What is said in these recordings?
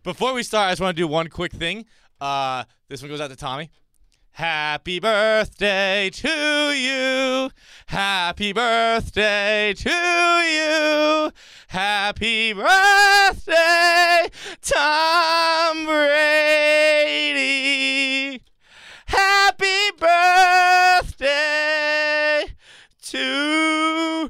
Before we start, I just want to do one quick thing. This one goes out to Tommy. Happy birthday to you. Happy birthday to you. Happy birthday, Tom Brady. Happy birthday to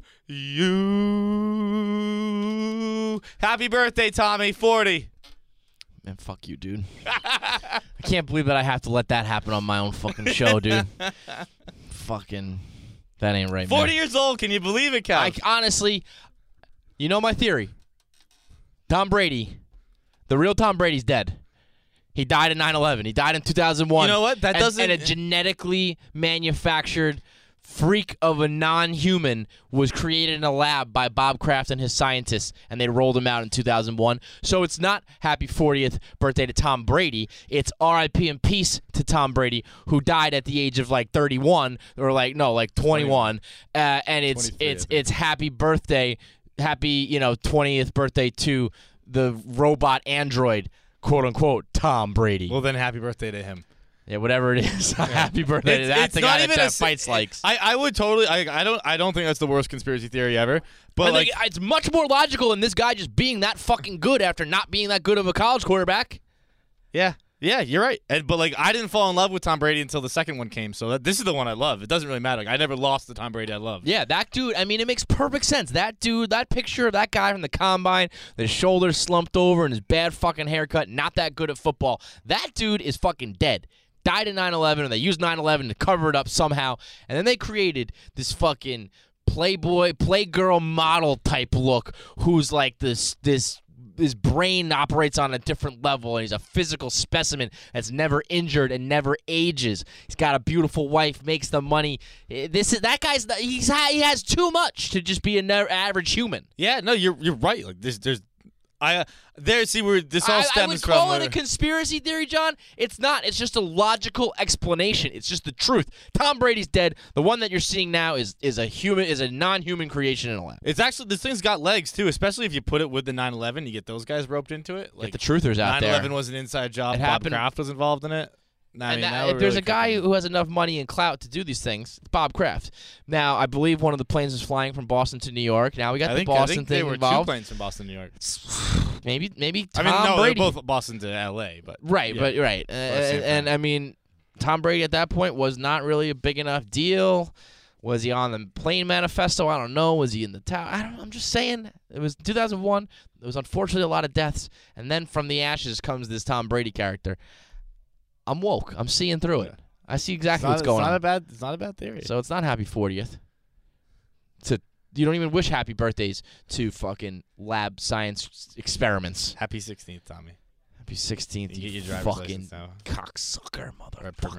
you. Happy birthday, Tommy. 40. Man, fuck you, dude. I can't believe that I have to let that happen on my own fucking show, dude. Fucking, that ain't right, 40 man. years old. Can you believe it, Cal? Honestly, you know my theory. Tom Brady, the real Tom Brady's dead. He died in 9/11. He died in 2001. You know what? That doesn't... And a genetically manufactured freak of a non-human was created in a lab by Bob Kraft and his scientists, and they rolled him out in 2001. So it's not happy 40th birthday to Tom Brady. It's R.I.P. and peace to Tom Brady, who died at the age of like 31 or like 21. And it's happy birthday, happy 20th birthday to the robot android, quote unquote, Tom Brady. Well, then happy birthday to him. Yeah, whatever it is. Happy birthday to that. It's not even that fights likes. I would totally. I don't think that's the worst conspiracy theory ever. But it's much more logical than this guy just being that fucking good after not being that good of a college quarterback. Yeah, you're right. But I didn't fall in love with Tom Brady until the second one came. So this is the one I love. It doesn't really matter. I never lost the Tom Brady I loved. Yeah, that dude. I mean, it makes perfect sense. That dude, that picture of that guy from the combine, his shoulders slumped over and his bad fucking haircut, not that good at football. That dude is fucking dead. Died in 9/11, and they used 9/11 to cover it up somehow, and then they created this fucking Playboy, Playgirl model type look, who's like his brain operates on a different level, and he's a physical specimen that's never injured and never ages. He's got a beautiful wife, makes the money. He has too much to just be an average human. Yeah, no, you're right. Like see where this all stems I would from. call it a conspiracy theory, John. It's not. It's just a logical explanation. It's just the truth. Tom Brady's dead. The one that you're seeing now is a non-human creation in a lab. It's actually, this thing's got legs too, especially if you put it with the 9/11. You get those guys roped into it. Get the truthers out there. 9/11 was an inside job. It Bob happened. Kraft was involved in it. If there's a guy who has enough money and clout to do these things, it's Bob Kraft. Now, I believe one of the planes was flying from Boston to New York. Now we got the Boston thing involved. There were two planes from Boston to New York. Maybe Tom Brady. Brady. They're both Boston to L.A. But right. And I mean, Tom Brady at that point was not really a big enough deal. Was he on the plane manifesto? I don't know. Was he in the tower? I'm just saying. It was 2001. There was unfortunately a lot of deaths, and then from the ashes comes this Tom Brady character. I'm woke. I'm seeing through it. I see exactly what's going on. It's not a bad theory. So it's not happy 40th. You don't even wish happy birthdays to fucking lab science experiments. Happy 16th, Tommy. Happy 16th, you you get your driver's fucking license now. cocksucker, motherfucker.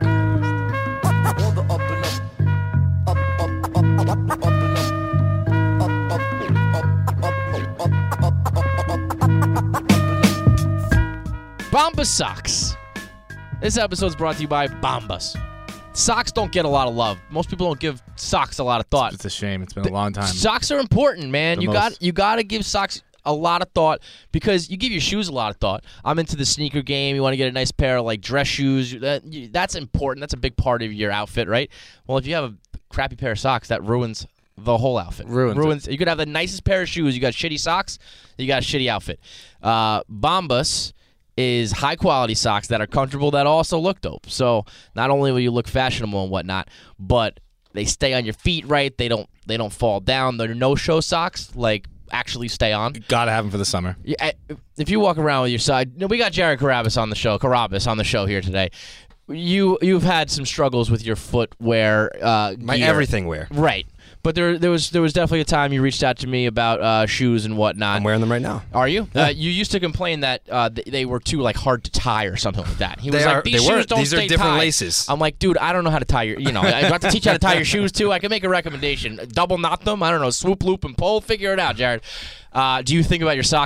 Bombas socks. This episode's brought to you by Bombas. Socks don't get a lot of love. Most people don't give socks a lot of thought. It's a shame. It's been a long time. Socks are important, man. You got to give socks a lot of thought because you give your shoes a lot of thought. I'm into the sneaker game. You want to get a nice pair of like dress shoes. That's important. That's a big part of your outfit, right? Well, if you have a crappy pair of socks, that ruins the whole outfit. Ruins. You could have the nicest pair of shoes. You got shitty socks. You got a shitty outfit. Bombas is high-quality socks that are comfortable that also look dope. So not only will you look fashionable and whatnot, but they stay on your feet right. They don't fall down. They're no-show socks, like actually stay on. Gotta have them for the summer. Yeah, if you walk around with your side, we got Jared Carabas on the show here today. You've had some struggles with your footwear. My gear. everything wear. Right. But there was definitely a time you reached out to me about shoes and whatnot. I'm wearing them right now. Are you? Yeah. You used to complain that they were too hard to tie or something like that. He was These shoes don't These stay are different tied. laces. I'm like, dude, I don't know how to tie your. I got to teach you how to tie your shoes too. I can make a recommendation. Double knot them. I don't know. Swoop, loop, and pull. Figure it out, Jared. Do you think about your socks at all?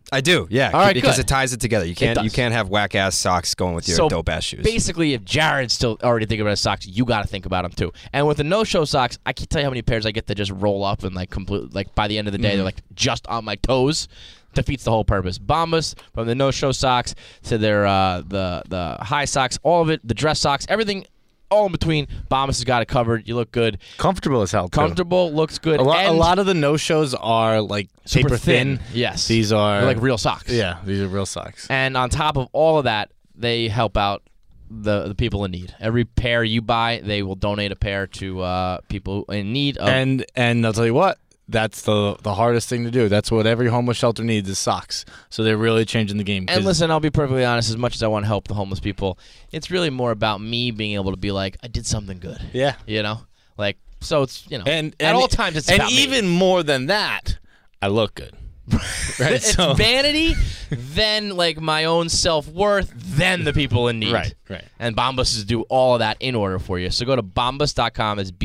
I do, yeah. All right, because good. it ties it together. You can't have whack ass socks going with your dope ass shoes. Basically, if Jared's still already thinking about his socks, you got to think about them too. And with the no-show socks, I can't tell you how many pairs I get that just roll up and like completely, like by the end of the day, they're like just on my toes. Defeats the whole purpose. Bombas, from the no-show socks to their the high socks, all of it, the dress socks, everything. All in between, Bombas has got it covered. You look good. Comfortable as hell, too. Comfortable, looks good. A lot of the no-shows are, like, super paper thin. Yes. These are... They're like real socks. Yeah, these are real socks. And on top of all of that, they help out the people in need. Every pair you buy, they will donate a pair to people in need. And I'll tell you what, that's the hardest thing to do. That's what every homeless shelter needs is socks. So they're really changing the game. And listen, I'll be perfectly honest, as much as I want to help the homeless people, it's really more about me being able to be like, I did something good. Yeah. You know? Like, so it's, you know, and at all times it's about me. And even more than that, I look good. Right? It's vanity, then like my own self-worth, then the people in need. Right. And Bombas do all of that in order for you. So go to bombas.com, it's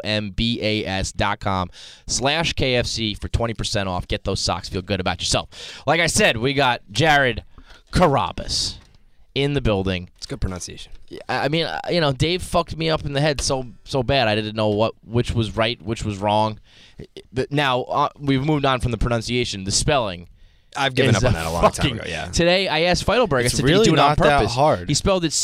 BOMBAS.com/KFC for 20% off. Get those socks, feel good about yourself. Like I said, we got Jared Carrabis in the building. It's good pronunciation. I mean, you know, Dave fucked me up in the head so bad. I didn't know which was right, which was wrong. Now we've moved on from the pronunciation. The spelling. I've given up on that a long time ago. Yeah. Today I asked Feidelberg. It's I said, really "Did you do it not on purpose?" that hard. He spelled it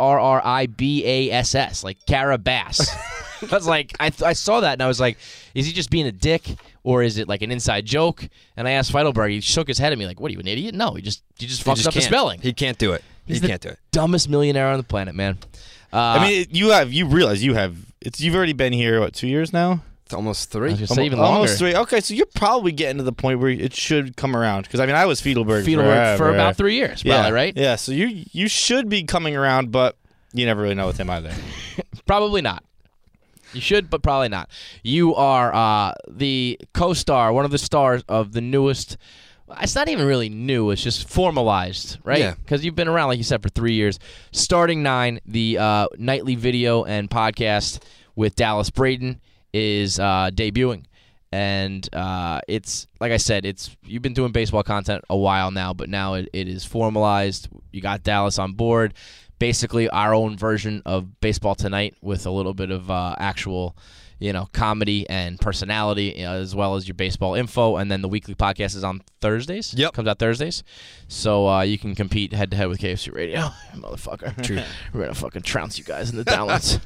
Carribas, like Carabas. I was like, I saw that and I was like, is he just being a dick or is it like an inside joke? And I asked Feidelberg. He shook his head at me like, "What are you, an idiot?" No, he just fucked up the spelling. He can't do it. He's He can't do it. Dumbest millionaire on the planet, man. I mean, you realize you've already been here, what, 2 years now? It's almost 3. I was gonna say even longer. Almost 3. Okay, so you're probably getting to the point where it should come around. Because, I mean, I was Feidelberg for about 3 years, probably, right? Yeah, so you should be coming around, but you never really know with him either. Probably not. You should, but probably not. You are the co-star, one of the stars of the newest. It's not even really new. It's just formalized, right? Yeah. Because you've been around, like you said, for 3 years. Starting 9, the nightly video and podcast with Dallas Braden is debuting. And it's, like I said, you've been doing baseball content a while now, but now it is formalized. You got Dallas on board. Basically our own version of Baseball Tonight with a little bit of actual, you know, comedy and personality, as well as your baseball info. And then the weekly podcast is on Thursdays. Yep. Comes out Thursdays. So you can compete head-to-head with KFC Radio. Motherfucker. True. We're going to fucking trounce you guys in the downloads.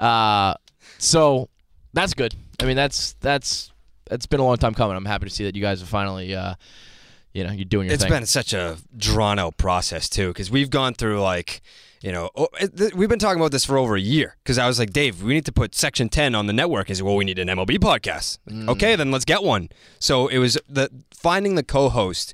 So that's good. I mean, that's been a long time coming. I'm happy to see that you guys are finally, you're doing your thing. It's been such a drawn-out process, too, because we've gone through, like, you know, we've been talking about this for over a year because I was like, Dave, we need to put Section 10 on the network. He said, well, we need an MLB podcast. Okay, then let's get one. So it was finding the co-host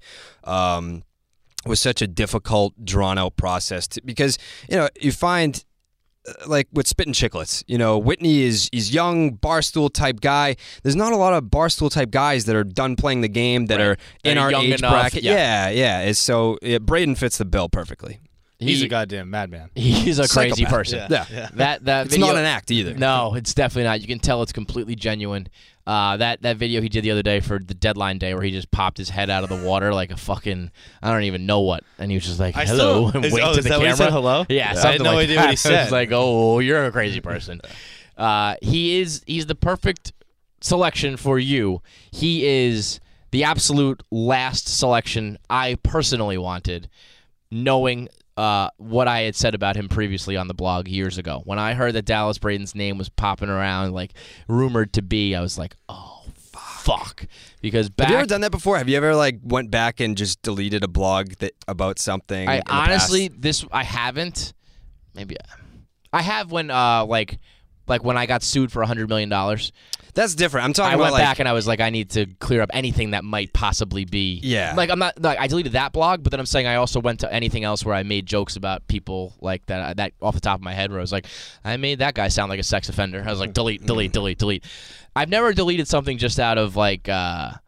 was such a difficult, drawn-out process because, you know, you find, like with Spittin' Chicklets, you know, Whitney is young, barstool type guy. There's not a lot of barstool type guys that are done playing the game that are in our age bracket. Yeah. So Braden fits the bill perfectly. He's a goddamn madman. He's a crazy person. Yeah. That it's video, not an act either. No, it's definitely not. You can tell it's completely genuine. That video he did the other day for the deadline day where he just popped his head out of the water like a fucking, I don't even know what, and he was just like, hello, and wait to the camera. What he said, hello? Yeah, I had no like idea that. what he said. I was like, oh, you're a crazy person. He's the perfect selection for you. He is the absolute last selection I personally wanted, knowing what I had said about him previously on the blog years ago. When I heard that Dallas Braden's name was popping around, like rumored to be, I was like, oh, fuck. Because have you ever done that before? Have you ever like went back and just deleted a blog about something? I haven't. Maybe I have when like when I got sued for $100 million. That's different. I'm talking I about went back and I was like, I need to clear up anything that might possibly be. Yeah. Like I'm not. Like I deleted that blog, but then I'm saying I also went to anything else where I made jokes about people like that. That off the top of my head, where I was like, I made that guy sound like a sex offender. I was like, delete. I've never deleted something just out of like I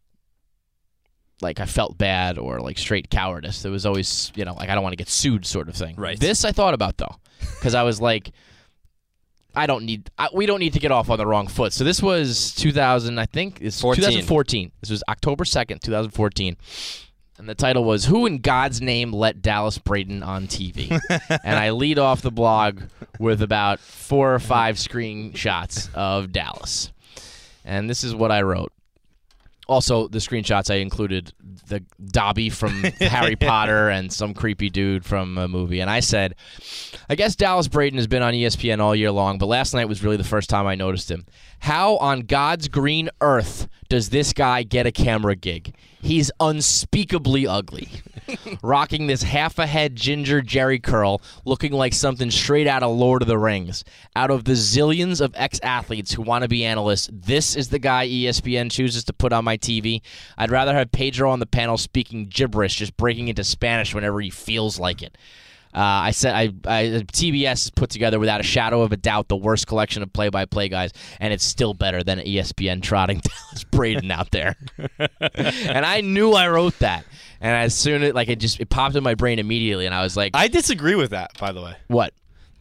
felt bad or like straight cowardice. There was always, you know, like I don't want to get sued sort of thing. Right. This I thought about though, because I was like, we don't need to get off on the wrong foot. So this was 2014. This was October 2nd, 2014. And the title was, Who in God's Name Let Dallas Braden on TV? And I lead off the blog with about 4 or 5 screenshots of Dallas. And this is what I wrote. Also, the screenshots I included the Dobby from Harry Potter and some creepy dude from a movie. And I said, I guess Dallas Braden has been on ESPN all year long, but last night was really the first time I noticed him. How on God's green earth does this guy get a camera gig? He's unspeakably ugly. Rocking this half-a-head ginger Jerry curl, looking like something straight out of Lord of the Rings. Out of the zillions of ex-athletes who want to be analysts, this is the guy ESPN chooses to put on my TV. I'd rather have Pedro on the panel speaking gibberish, just breaking into Spanish whenever he feels like it. I said TBS has put together without a shadow of a doubt the worst collection of play-by-play guys, and it's still better than ESPN trotting Dallas Braden out there. And I knew I wrote that, and as soon as it popped in my brain immediately, and I was like, I disagree with that, by the way. "What?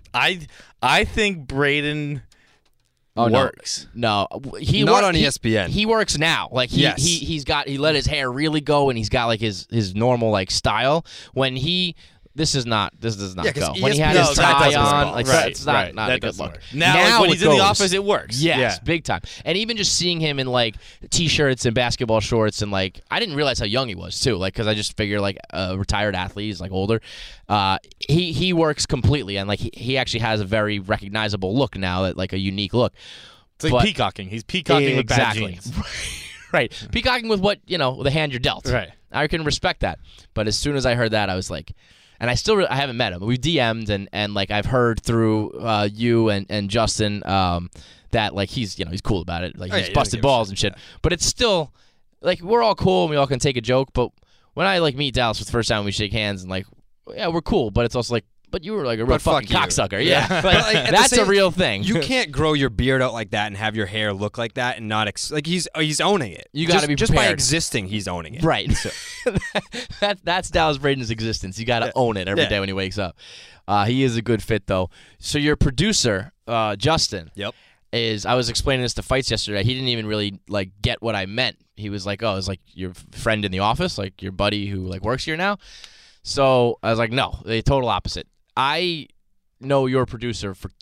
I think Braden Oh, works. No, he Not on ESPN. He works now. Like he let his hair really go, and he's got like his normal like style. When this does not go. When he had his tie on, like that's not a good look. Now when he's in the office, it works. Yes, big time. And even just seeing him in like t-shirts and basketball shorts, and like I didn't realize how young he was too. Like because I just figure like a retired athlete, he's like older. He works completely, and like he actually has a very recognizable look now, like a unique look. It's like peacocking. He's peacocking with bad jeans. Right, peacocking with what the hand you're dealt. Right, I can respect that. But as soon as I heard that, I was like. And I haven't met him. We've DM'd and like I've heard through you and Justin that like he's cool about it. Like he's busted balls and shit. But it's still like we're all cool and we all can take a joke. But when I like meet Dallas for the first time, we shake hands and like we're cool. But it's also like. But you were like a real fucking cocksucker. Yeah. Like, that's a real thing. You can't grow your beard out like that and have your hair look like that and not he's owning it. You got to be prepared. Just by existing, he's owning it. Right. That's Dallas Braden's existence. You got to own it every day when he wakes up. He is a good fit though. So your producer, Justin. Yep. I was explaining this to Fights yesterday. He didn't even really like get what I meant. He was like, "Oh, it's like your friend in the office, like your buddy who like works here now." So I was like, "No, the total opposite." I know your producer for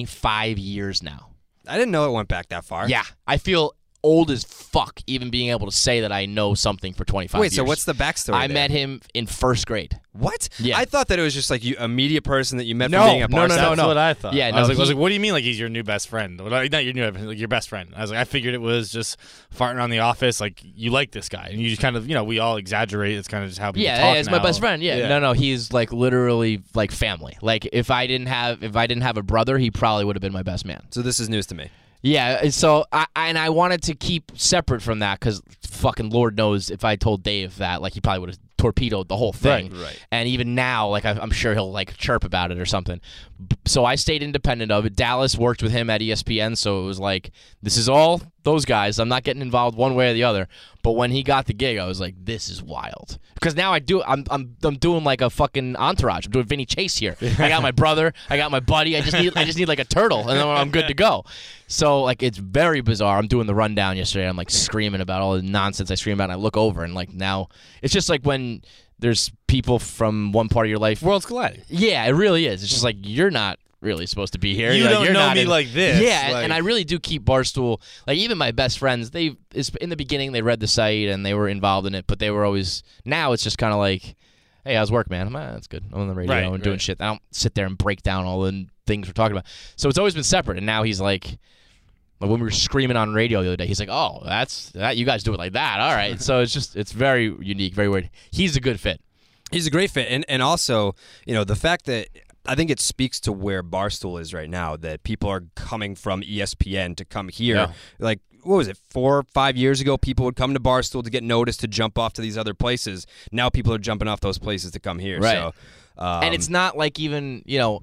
25 years now. I didn't know it went back that far. Yeah. I feel old as fuck even being able to say that I know something for 25 years. Wait, so what's the backstory I met him in first grade. What? Yeah. I thought that it was just like a media person that you met from being at Barstool. That's what I thought. Yeah, I was like, what do you mean like he's your new best friend? Not your new, like your best friend. I was like, I figured it was just farting around the office. Like you like this guy, and you just kind of, we all exaggerate. It's kind of just how people talk Yeah, it's now. my best friend. Yeah. No, he's like literally like family. Like if I didn't have a brother, he probably would have been my best man. So this is news to me. Yeah, so I wanted to keep separate from that because fucking Lord knows if I told Dave that, like he probably would have torpedoed the whole thing. Right. And even now, like I'm sure he'll like chirp about it or something. So I stayed independent of it. Dallas worked with him at ESPN, so it was like this is all those guys. I'm not getting involved one way or the other. But when he got the gig, I was like, this is wild. Because now I'm doing like a fucking entourage. I'm doing Vinny Chase here. I got my brother, I got my buddy. I just need like a turtle, and then I'm good to go. So like it's very bizarre. I'm doing the rundown yesterday. I'm like screaming about all the nonsense I scream about. And I look over and like now it's just like when there's people from one part of your life. Worlds colliding. Yeah, it really is. It's just like you're not really supposed to be here. You don't you're know not me like this. Yeah, like, and I really do keep Barstool. Like even my best friends, in the beginning they read the site and they were involved in it, but they were always. Now it's just kind of like, hey, how's work, man? That's good. I'm on the radio and doing shit. I don't sit there and break down all the things we're talking about. So it's always been separate, and now he's like when we were screaming on radio the other day, he's like, oh, that's that. You guys do it like that. All right. So it's very unique, very weird. He's a good fit. He's a great fit, and also the fact that. I think it speaks to where Barstool is right now, that people are coming from ESPN to come here. Yeah. Like, what was it, 4 or 5 years ago, people would come to Barstool to get noticed to jump off to these other places. Now people are jumping off those places to come here. Right. So, and it's not like even,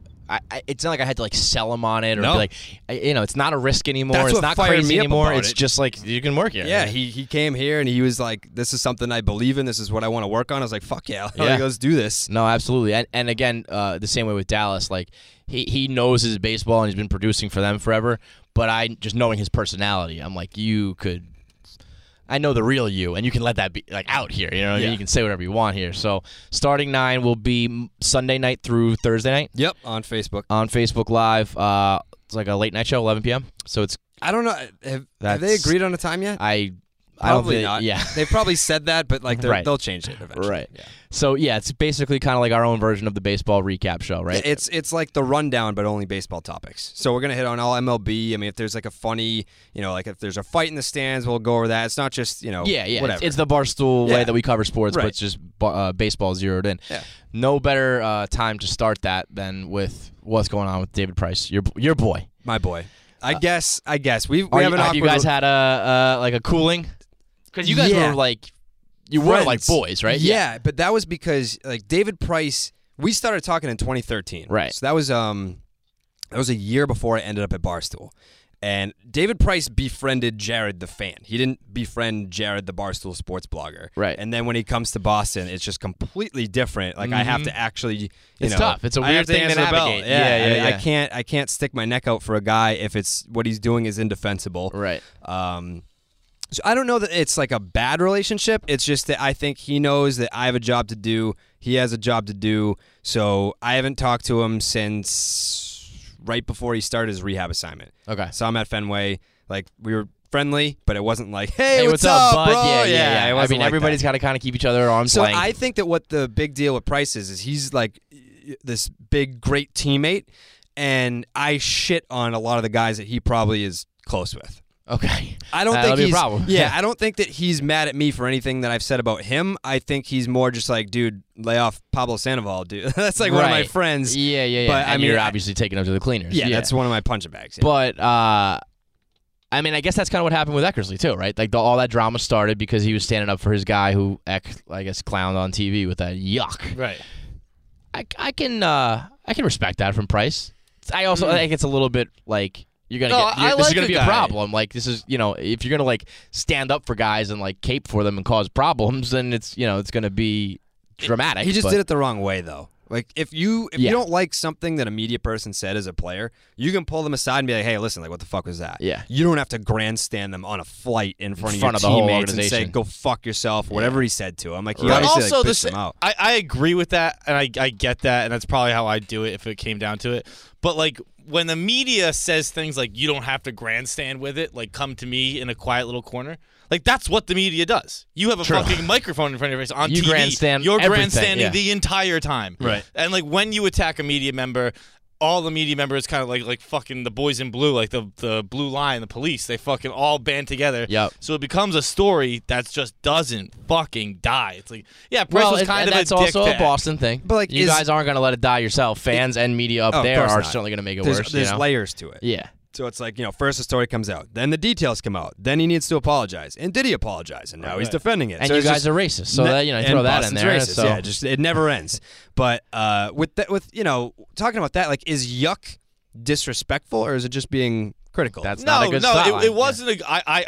it's not like I had to like sell him on it or be like, it's not a risk anymore. That's it's what not fired crazy me up anymore. about It's it. just like you can work here. Yeah, he came here and he was like, this is something I believe in. This is what I want to work on. I was like, fuck yeah. Yeah. Let's do this. No, absolutely. And again, the same way with Dallas. Like he knows his baseball and he's been producing for them forever. But just knowing his personality, I'm like, you could. I know the real you, and you can let that be like out here. You know what I mean? Yeah. You can say whatever you want here. So starting 9 will be Sunday night through Thursday night Yep, on Facebook. on Facebook Live. It's like a late night show, 11 p.m. So it's I don't know. Have they That's- agreed on a time yet? I don't Probably think, not. Yeah. They probably said that, but like Right. they'll change it eventually. Right. Yeah. So yeah, it's basically kind of like our own version of the baseball recap show, right? It's like the rundown, but only baseball topics. So we're gonna hit on all MLB. I mean, if there's like a funny, like if there's a fight in the stands, we'll go over that. It's not just Yeah. whatever. It's the Barstool way Yeah. that we cover sports, but Right. it's just baseball zeroed in. Yeah. No better time to start that than with what's going on with David Price, your boy. My boy. I guess we have an Have you awkward- guys had a cooling? Because you guys Yeah. were like, you were like Friends. boys, right? Yeah, but that was because like David Price, we started talking in 2013. Right. So that was a year before I ended up at Barstool. And David Price befriended Jared the fan. He didn't befriend Jared the Barstool sports blogger. Right. And then when he comes to Boston, it's just completely different. Like I have to actually, It's tough. It's a I weird have to thing to answer the bell. navigate. Yeah, Yeah. I can't stick my neck out for a guy if it's what he's doing is indefensible. Right. So I don't know that it's like a bad relationship. It's just that I think he knows that I have a job to do. He has a job to do. So I haven't talked to him since right before he started his rehab assignment. Okay. So I'm at Fenway. Like we were friendly, but it wasn't like, hey, What's up, bud? bro? Yeah. it I wasn't mean, like everybody's that. got to kind of keep each other at arm's So length. I think that what the big deal with Price is he's like this big, great teammate, and I shit on a lot of the guys that he probably is close with. Okay. I don't That'll think be a he's problem. Yeah, I don't think that he's mad at me for anything that I've said about him. I think he's more just like, dude, lay off Pablo Sandoval, dude. That's like one of my Right. friends. Yeah. But, And I mean, you're I- obviously taking them to the cleaners. Yeah, that's one of my punching bags. Yeah. But I mean, I guess that's kind of what happened with Eckersley too, right? Like all that drama started because he was standing up for his guy who I guess clowned on TV with that yuck. Right. I can respect that from Price. I also think it's a little bit like you're gonna No, get I this is like gonna the be a guy. problem. Like this is if you're gonna like stand up for guys and like cape for them and cause problems, then it's it's gonna be dramatic. He just but- did it the wrong way, though. Like if you Yeah. don't like something that a media person said as a player, you can pull them aside and be like, "Hey, listen, like what the fuck was that?" Yeah. You don't have to grandstand them on a flight in front of your the whole teammates and say, organization. "Go fuck yourself," or whatever he said to him. Like he But obviously also, like, the pissed him out. I agree with that, and I get that, and that's probably how I'd do it if it came down to it. But, like, when the media says things like, you don't have to grandstand with it, like, come to me in a quiet little corner, like, that's what the media does. You have a fucking microphone in front of your face on You TV. grandstand You're everything, grandstanding yeah. the entire time. Right. And, like, when you attack a media member, all the media members kind of like fucking the boys in blue, like the blue line, the police, they fucking all band together. Yep. So it becomes a story that just doesn't fucking die. It's like, yeah, Price was kind and of that's a dick also to a Boston thing. But, like, you is- guys aren't gonna let it die yourself. Fans and media up Oh, of there course are not. certainly gonna make it There's worse. there's layers to it. Yeah. So it's like, first the story comes out, then the details come out, then he needs to apologize. And did he apologize? And now he's defending it. And So you it's guys just- are racist, so Ne- that you and throw that Boston's in there. Racist. So Yeah, just it never ends. But with talking about that, like, is yuck disrespectful or is it just being critical? That's not a good stat line. it wasn't.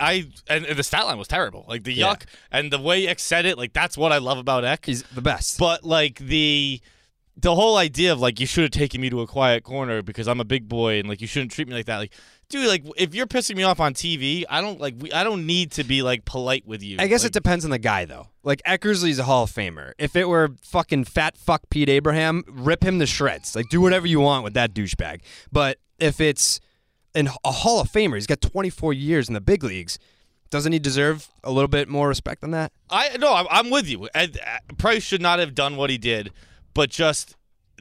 And the stat line was terrible. Like the yuck and the way Eck said it. Like that's what I love about Eck. He's the best. But like the whole idea of like you should have taken me to a quiet corner because I'm a big boy and like you shouldn't treat me like that. Like, dude, like if you're pissing me off on TV, I don't need to be like polite with you. I guess like, it depends on the guy, though. Like, Eckersley's a Hall of Famer. If it were fucking fat fuck Pete Abraham, rip him to shreds. Like, do whatever you want with that douchebag. But if it's a Hall of Famer, he's got 24 years in the big leagues, doesn't he deserve a little bit more respect than that? I'm with you. Price should not have done what he did, but just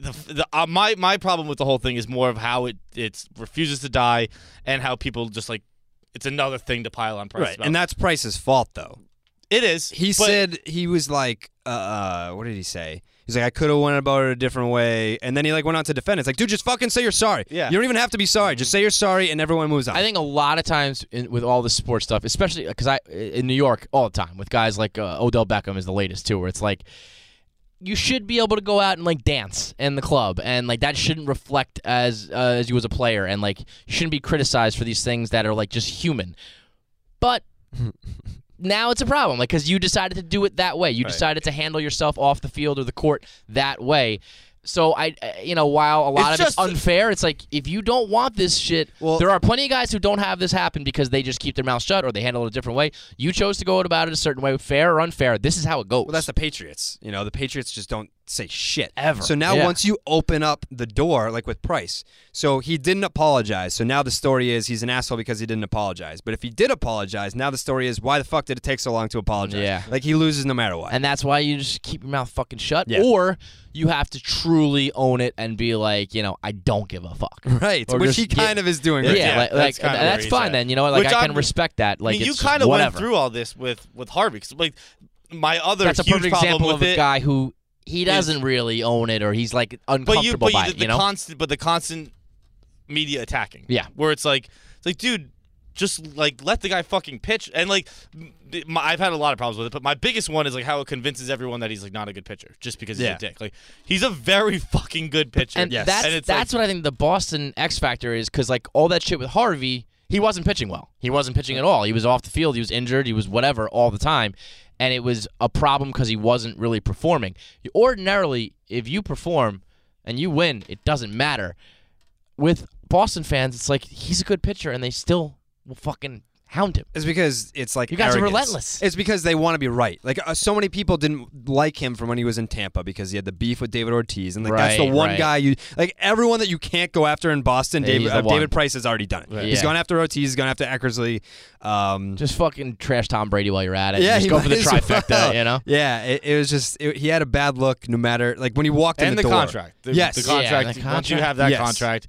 my problem with the whole thing is more of how it refuses to die and how people just like it's another thing to pile on Price. about. And that's Price's fault, though. It is. He said he was like, what did he say? He's like, I could have went about it a different way. And then he like went on to defend it. It's like, dude, just fucking say you're sorry. Yeah. You don't even have to be sorry. Just say you're sorry and everyone moves on. I think a lot of times with all this sports stuff, especially because in New York all the time with guys like Odell Beckham is the latest too, where it's like you should be able to go out and like dance in the club, and like that shouldn't reflect as you as a player, and like you shouldn't be criticized for these things that are like just human. But now it's a problem, like because you decided to do it that way. You decided to handle yourself off the field or the court that way. So while a lot It's of it's just- unfair, it's like if you don't want this shit, Well- there are plenty of guys who don't have this happen because they just keep their mouth shut or they handle it a different way. You chose to go about it a certain way, fair or unfair. This is how it goes. Well, that's the Patriots. The Patriots just don't say shit Ever. So now Yeah. once you open up the door, like with Price, so he didn't apologize. So now the story is he's an asshole because he didn't apologize. But if he did apologize, now the story is why the fuck did it take so long to apologize? Yeah. Like he loses no matter what. And that's why you just keep your mouth fucking shut, Yeah. or you have to truly own it and be like, I don't give a fuck. right, Or which just he kind of is doing. Yeah, right Yeah, now. like, that's kinda where that's he's fine at. then. You know what? Like Which I can I'm- respect that. Like I mean, you it's kind of whatever. went through all this with Harvey. 'Cause, like my other That's a huge perfect problem example with of a it, guy who he doesn't really own it, or he's like uncomfortable by it. the constant media attacking. Yeah. where it's like dude, just like let the guy fucking pitch. And like I've had a lot of problems with it, but my biggest one is like how it convinces everyone that he's like not a good pitcher just because he's Yeah. a dick. Like he's a very fucking good pitcher. And Yes. that's And it's that's like, what I think the Boston X factor is, because like all that shit with Harvey, he wasn't pitching well. He wasn't pitching at all. He was off the field. He was injured. He was whatever all the time, and it was a problem because he wasn't really performing. Ordinarily, if you perform and you win, it doesn't matter. With Boston fans, it's like he's a good pitcher, and they still will fucking hound him. It's because it's like You guys are arrogance. relentless. It's because they want to be right. Like so many people didn't like him from when he was in Tampa because he had the beef with David Ortiz, and like that's the Right, one right. guy you like. Everyone that you can't go after in Boston, Yeah, he's the one. David Price has already done it. Right. He's Yeah. gone after Ortiz. He's gone after Eckersley. Just fucking trash Tom Brady while you're at it. Yeah, just he go for the might as trifecta. well. You know. Yeah, it was just he had a bad look no matter like when he walked in and the the door. contract. Yes. The Yeah, contract. the Once you contract. have that Yes. contract,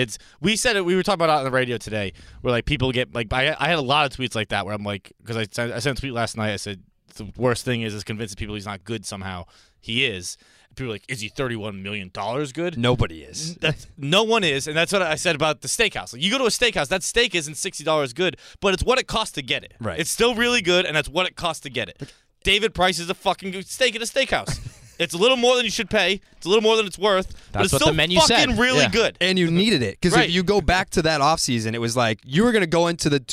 we said it. We were talking about it on the radio today, where like people get like I had a lot of tweets like that where I'm like, because I sent a tweet last night. I said the worst thing is convincing people he's not good somehow. He is. People are like, is he $31 million good? Nobody is. No one is, and that's what I said about the steakhouse. Like, you go to a steakhouse, that steak isn't $60 good, but it's what it costs to get it. Right. It's still really good, and that's what it costs to get it. David Price is a fucking good steak at a steakhouse. It's a little more than you should pay. It's a little more than it's worth. But That's it's what still the menu fucking said. really Yeah. good. And you needed it because Right. if you go back to that offseason, it was like you were going to go into the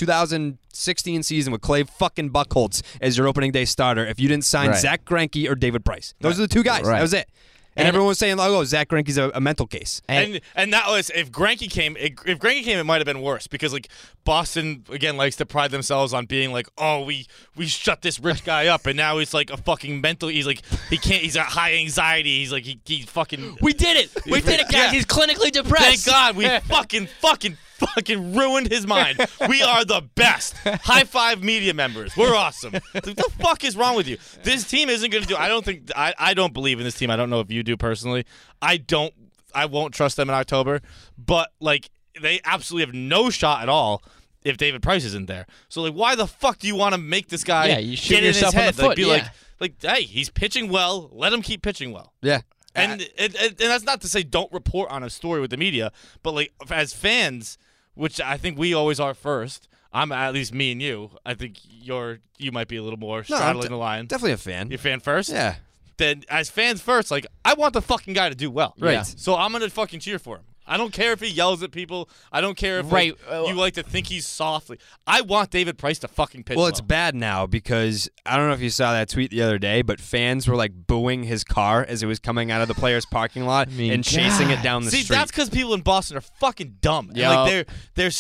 2016 season with Clay fucking Buchholz as your opening day starter if you didn't sign Right. Zach Greinke or David Price. Those are the two guys. Right. That was it. And everyone was saying, "Oh, Zach Greinke's a mental case." And that was if Greinke came. If Greinke came, it might have been worse because like Boston again likes to pride themselves on being like, oh, we shut this rich guy up, and now he's like a fucking mental. He's like he can't. He's got high anxiety. He's like he fucking. We did it. We did it, guys. Yeah. He's clinically depressed. Thank God we fucking ruined his mind. We are the best. High five media members. We're awesome. What the fuck is wrong with you? This team isn't going to do. I don't believe in this team. I don't know if you do personally. I won't trust them in October. But like they absolutely have no shot at all if David Price isn't there. So like why the fuck do you want to make this guy Yeah, you shoot get in his yourself in the head? foot, Like be yeah. like hey, he's pitching well. Let him keep pitching well. Yeah. And that's not to say don't report on a story with the media, but like as fans, which I think we always are first. I'm at least me and you. I think you might be a little more straddling the line. Definitely a fan. You're a fan first? Yeah. Then as fans first, like I want the fucking guy to do well. Right. Yeah. So I'm gonna fucking cheer for him. I don't care if he yells at people. I don't care if Right. you like to think he's softly. I want David Price to fucking pitch Well, it's bad now because I don't know if you saw that tweet the other day, but fans were like booing his car as it was coming out of the players' parking lot and chasing it down the See, street. that's because people in Boston are fucking dumb. And, Yup. like they're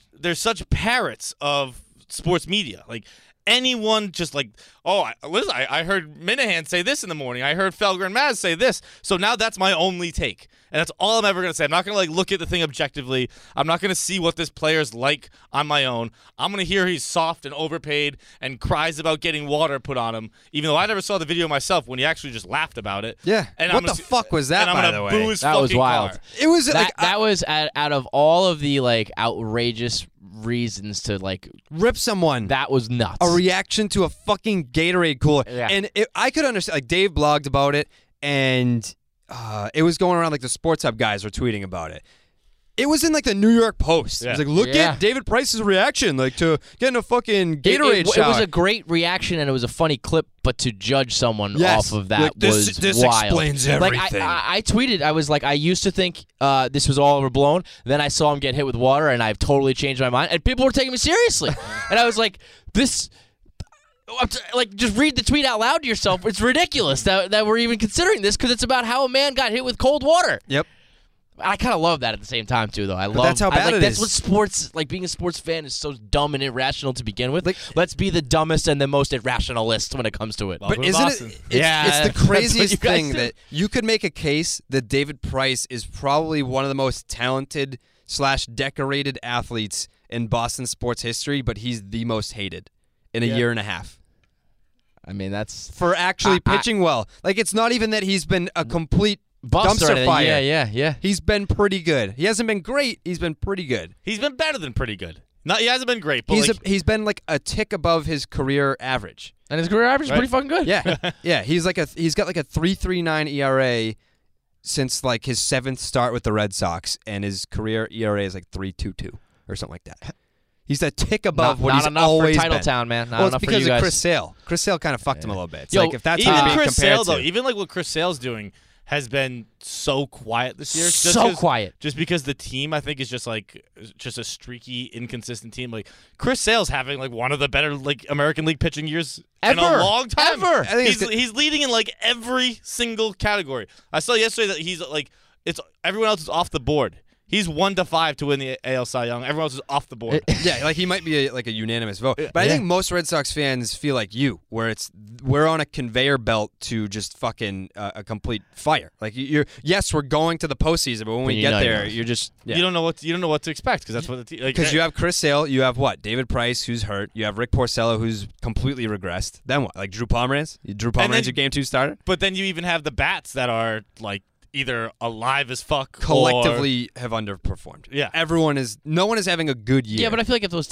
such parrots of sports media. Like anyone just like, listen, I heard Minahan say this in the morning. I heard Felger and Maz say this. So now that's my only take. And that's all I'm ever going to say. I'm not going to like look at the thing objectively. I'm not going to see what this player's like on my own. I'm going to hear he's soft and overpaid and cries about getting water put on him, even though I never saw the video myself when he actually just laughed about it. Yeah. And What I'm gonna the fuck was that, and I'm by gonna the way? boo his That was fucking wild. car. It was like that was out of all of the like outrageous reasons to like rip someone. that was nuts. A reaction to a fucking Gatorade cooler. Yeah. And I could understand, like, Dave blogged about it, and it was going around, like, the Sports Hub guys were tweeting about it. It was in, like, the New York Post. It was Yeah. like, look Yeah. at David Price's reaction, like, to getting a fucking It- Gatorade it shower. was a great reaction and it was a funny clip, but to judge someone Yes. off of that Like, this- was this wild. explains Like everything. I tweeted, I was like, I used to think this was all overblown. Then I saw him get hit with water, and I've totally changed my mind. And people were taking me seriously, and I was like, this. like, just read the tweet out loud to yourself. It's ridiculous that we're even considering this because it's about how a man got hit with cold water. Yep. I kind of love that at the same time too, though. that's how bad it that's is. what sports, like being a sports fan, is so dumb and irrational to begin with. Like, let's be the dumbest and the most irrationalist when it comes to it. Welcome But to isn't Boston. it? Yeah, It's the that's what craziest you guys thing do. that you could make a case that David Price is probably one of the most talented / decorated athletes in Boston sports history, but he's the most hated in a year and a half. I mean, that's For actually I- pitching well. Like, it's not even that he's been a complete bust or dumpster anything. fire. Yeah. He's been pretty good. He hasn't been great. He's been pretty good. He's been better than pretty good. He hasn't been great, but He's been like a tick above his career average. And his career average is Right. pretty fucking good. Yeah, yeah. He's got like a 3.39 ERA since like his 7th start with the Red Sox, and his career ERA is like 3.22 or something like that. He's a tick above what not he's enough always for been. Titletown, man. Not Well, it's enough for because you of guys. Chris Sale. Chris Sale kind of fucked him a little bit. It's Yo, like if that's even what he's being Chris compared Sale, to. though, even like what Chris Sale's doing has been so quiet this year. Just So 'cause- quiet. Just because the team, I think, is just a streaky, inconsistent team. Like Chris Sale's having like one of the better like American League pitching years in Ever. a long time. Ever. I think it's He's leading in like every single category. I saw yesterday that he's like everyone else is off the board. He's 1-5 to win the AL Cy Young. Everyone else is off the board. Yeah, like he might be a unanimous vote. But I think most Red Sox fans feel like you, where we're on a conveyor belt to just fucking a complete fire. Like yes, we're going to the postseason, but when we you get know there, you you're just You don't know what to expect because that's what the because you have Chris Sale, you have what? David Price, who's hurt. You have Rick Porcello, who's completely regressed. Then what? Like Drew Pomeranz? Drew Pomeranz, your game 2 starter? But then you even have the bats that are like either alive as fuck Collectively have underperformed. Yeah. No one is having a good year. Yeah, but I feel like if those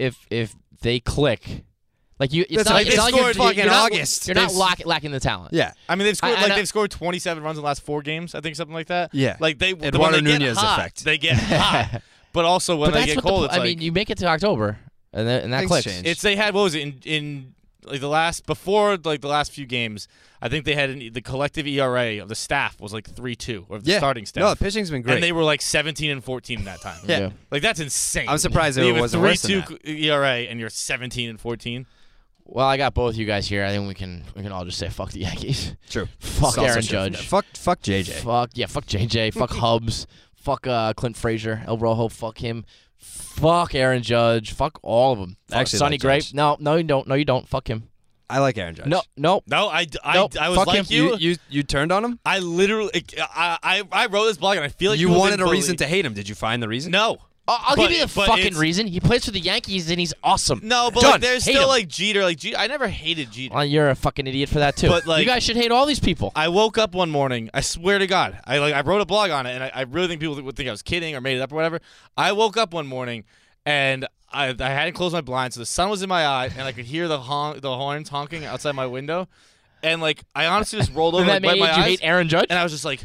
if they click, like you, it's That's not, like it's not they like you're, scored you're fucking not, August. You're not They've- lacking the talent. yeah. I mean, I- they've scored 27 runs in the last 4 games. I think something like that. Yeah. like when Eduardo they get Nunez hot, effect. They get hot, but also when But they that's get what cold, the. it's I like mean, you make it to October, and that Things clicks. change. they had what was it in like the last few games. I think they had the collective ERA of the staff was like 3.2 or the starting staff. No, the pitching's been great. and they were like 17 and 14 in that time. Yeah. like that's insane. I'm surprised You it have a wasn't worse than 3.2 ERA and you're 17 and 14. Well, I got both you guys here. I think we can all just say fuck the Yankees. True. Fuck It's also Aaron true. Judge. Fuck JJ. Fuck JJ. Fuck Hubs. Fuck Clint Frazier. El Rojo. Fuck him. Fuck Aaron Judge. Fuck all of them. Fuck Actually Sonny like Gray. Judge. No, you don't. No, you don't. Fuck him. I like Aaron Judge. No. No, Nope. I was Fuck like him. You turned on him? I literally I wrote this blog and I feel like You people wanted a didn't reason believe- to hate him. Did you find the reason? No. I'll But- give you the but fucking it's- reason. He plays for the Yankees and he's awesome. No, but Done. like, there's Hate still him. like Jeter. Like I never hated Jeter. Well, you're a fucking idiot for that too. But, like- you guys should hate all these people. I woke up one morning. I swear to God, I wrote a blog on it, and I really think people would think I was kidding or made it up or whatever. I woke up one morning, and I hadn't closed my blinds, so the sun was in my eye, and I could hear the horns honking outside my window, and like I honestly just rolled over, and like, that wiped made my you eyes, hate Aaron Judge. and I was just like,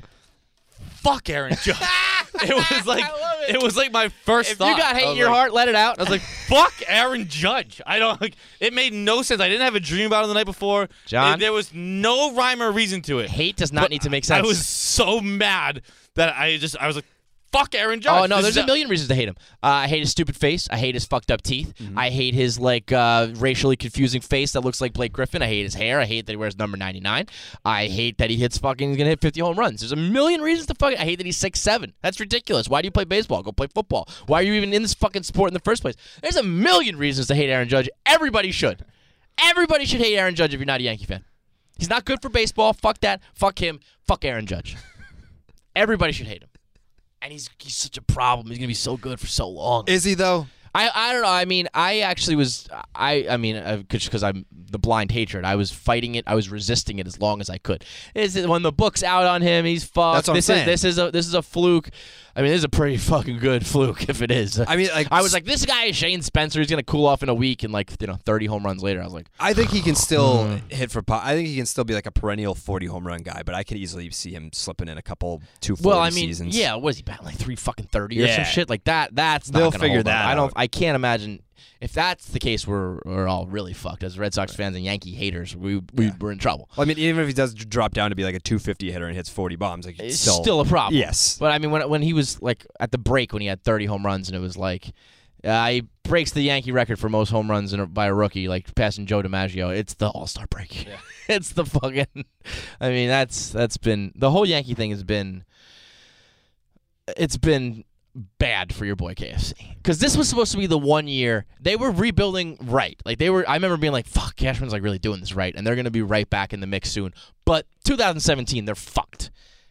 "Fuck Aaron Judge." It was like I love it. it was like my first If thought. you got hate I in was your like- heart, let it out. I was like, "Fuck Aaron Judge." I don't like. It made no sense. I didn't have a dream about it the night before. John? There was no rhyme or reason to it. hate does not But need to make sense. I was so mad that I was like, "Fuck Aaron Judge." Oh no, This there's is a million reasons to hate him. I hate his stupid face. I hate his fucked up teeth. I hate his like racially confusing face that looks like Blake Griffin. I hate his hair. I hate that he wears number 99. I hate that he hits fucking. He's gonna hit 50 home runs. There's a million reasons to fucking. I hate that he's 6'7". That's ridiculous. Why do you play baseball? Go play football. Why are you even in this fucking sport in the first place? There's a million reasons to hate Aaron Judge. Everybody should. Everybody should hate Aaron Judge if you're not a Yankee fan. He's not good for baseball. Fuck that. Fuck him. Fuck Aaron Judge. Everybody should hate him. And he's such a problem. He's gonna be so good for so long. Is he though? I don't know. I mean, I actually was. I mean, because I'm the blind hatred. I was fighting it. I was resisting it as long as I could. When the book's out on him, he's fucked. That's what I'm saying. This is a fluke. I mean, this is a pretty fucking good fluke if it is. I mean, like I was like, this guy is Shane Spencer. He's gonna cool off in a week, and 30 home runs later, I was like, I think he can still hit for I think he can still be like a perennial 40 home run guy, but I could easily see him slipping in a couple 240 well, I mean, seasons. yeah, what is he batting like 330 or Yeah. some shit like that? That's not They'll gonna figure hold up. that I don't. out. I can't imagine if that's the case. We're all really fucked as Red Sox fans and Yankee haters. We're in trouble. Well, I mean, even if he does drop down to be like a 250 hitter and hits 40 bombs, like It's still a problem. Yes. But I mean, when he was like at the break when he had 30 home runs and it was like He breaks the Yankee record for most home runs by a rookie, like passing Joe DiMaggio. It's the All-Star break. Yeah. It's the fucking. I mean, that's been the whole Yankee thing has been. It's been bad for your boy KFC, because this was supposed to be the 1 year they were rebuilding right. Like they were. I remember being like, "Fuck, Cashman's like really doing this right," and they're gonna be right back in the mix soon. But 2017, they're fucked.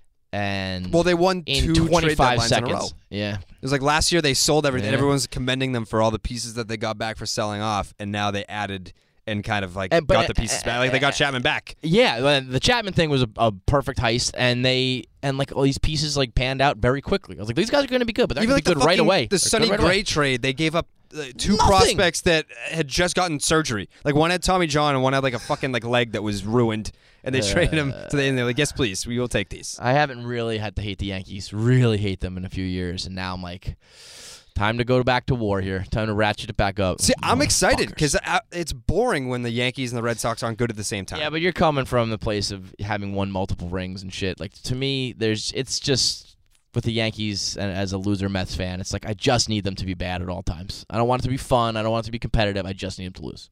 And well, they won in 2 25 trade deadlines seconds. in a row. Yeah. It was like last year they sold everything. Yeah. Everyone's commending them for all the pieces that they got back for selling off, and now they added and kind of like got the pieces back. Like they got Chapman back. Yeah, the Chapman thing was a perfect heist, and like all these pieces like panned out very quickly. I was like, these guys are going to be good, but they're going to be good right away. The Sonny Gray trade, they gave up 2 prospects that had just gotten surgery. Like one had Tommy John and one had like a fucking like leg that was ruined, and they traded him to and they're like, yes, please, we will take these. I haven't really had to hate the Yankees, really hate them in a few years, and now I'm like, time to go back to war here. Time to ratchet it back up. See, I'm excited because it's boring when the Yankees and the Red Sox aren't good at the same time. Yeah, but you're coming from the place of having won multiple rings and shit. Like to me, it's just with the Yankees and as a loser Mets fan, it's like I just need them to be bad at all times. I don't want it to be fun. I don't want it to be competitive. I just need them to lose.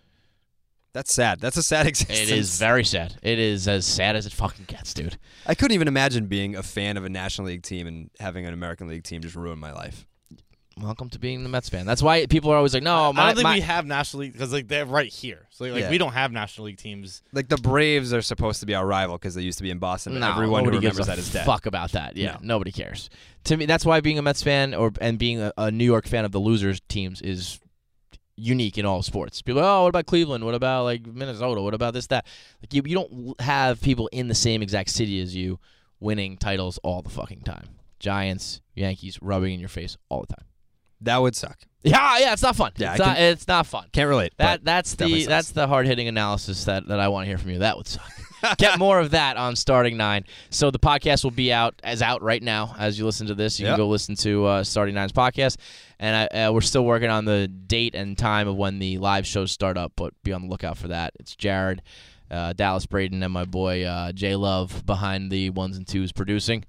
That's sad. That's a sad existence. It is very sad. It is as sad as it fucking gets, dude. I couldn't even imagine being a fan of a National League team and having an American League team just ruin my life. Welcome to being the Mets fan. That's why people are always like, no, I don't think we have National League because like they're right here. So like we don't have National League teams. Like the Braves are supposed to be our rival because they used to be in Boston. No, everyone who nobody remembers gives a that is dead. fuck about that. Yeah, No. nobody cares. To me, that's why being a Mets fan and being a New York fan of the losers teams is unique in all sports. People are, oh, what about Cleveland? What about like Minnesota? What about this, that? Like you don't have people in the same exact city as you winning titles all the fucking time. Giants, Yankees rubbing in your face all the time. That would suck. Yeah, it's not fun. Yeah, it's not fun. Can't relate. That's the hard hitting analysis that I want to hear from you. That would suck. Get more of that on Starting Nine. So the podcast will be out right now as you listen to this. You can go listen to Starting Nine's podcast, and we're still working on the date and time of when the live shows start up. But be on the lookout for that. It's Jared, Dallas Braden, and my boy Jay Love behind the 1s and 2s producing.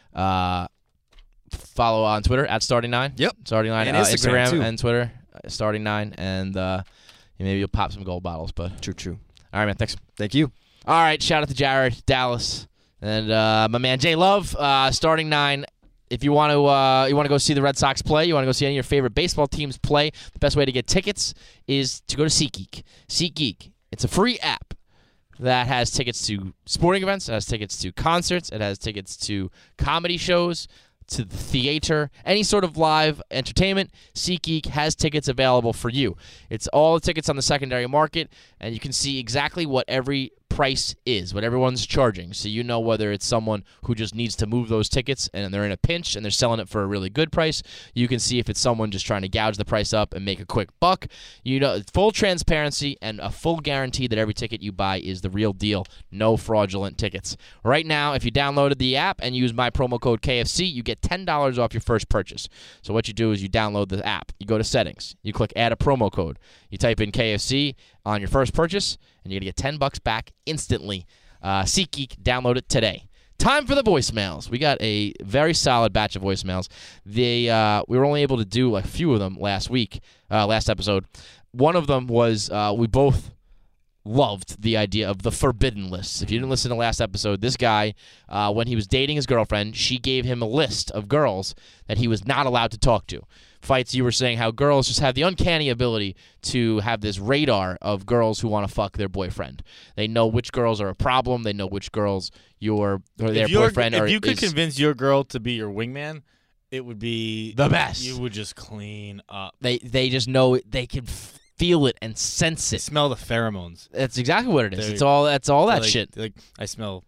Follow on Twitter at Starting Nine. Yep. Starting Nine. And Instagram too. And Twitter. Starting Nine. And maybe you'll pop some gold bottles. But True. all right, man. Thanks. Thank you. All right. Shout out to Jared, Dallas, and my man Jay Love. Starting Nine. If you want to go see the Red Sox play, you want to go see any of your favorite baseball teams play, the best way to get tickets is to go to SeatGeek. SeatGeek. It's a free app that has tickets to sporting events, it has tickets to concerts, it has tickets to comedy shows, to the theater, any sort of live entertainment. SeatGeek has tickets available for you. It's all the tickets on the secondary market, and you can see exactly what every price is, what everyone's charging, so you know whether it's someone who just needs to move those tickets and they're in a pinch and they're selling it for a really good price. You can see if it's someone just trying to gouge the price up and make a quick buck. You know, full transparency and a full guarantee that every ticket you buy is the real deal. No fraudulent tickets. Right now, if you downloaded the app and use my promo code KFC, you get $10 off your first purchase. So what you do is you download the app, you go to settings, you click add a promo code, you type in KFC on your first purchase, and you're going to get $10 back instantly. SeatGeek, download it today. Time for the voicemails. We got a very solid batch of voicemails. We were only able to do a few of them last episode. One of them was we both loved the idea of the forbidden lists. If you didn't listen to last episode, this guy, when he was dating his girlfriend, she gave him a list of girls that he was not allowed to talk to. Fights, you were saying how girls just have the uncanny ability to have this radar of girls who want to fuck their boyfriend. They know which girls are a problem. They know which girls their boyfriend If you could convince your girl to be your wingman, it would be the best. You would just clean up. They just know it. They can feel it and sense it. Smell the pheromones. That's exactly what it is. That's all that shit. Like I smell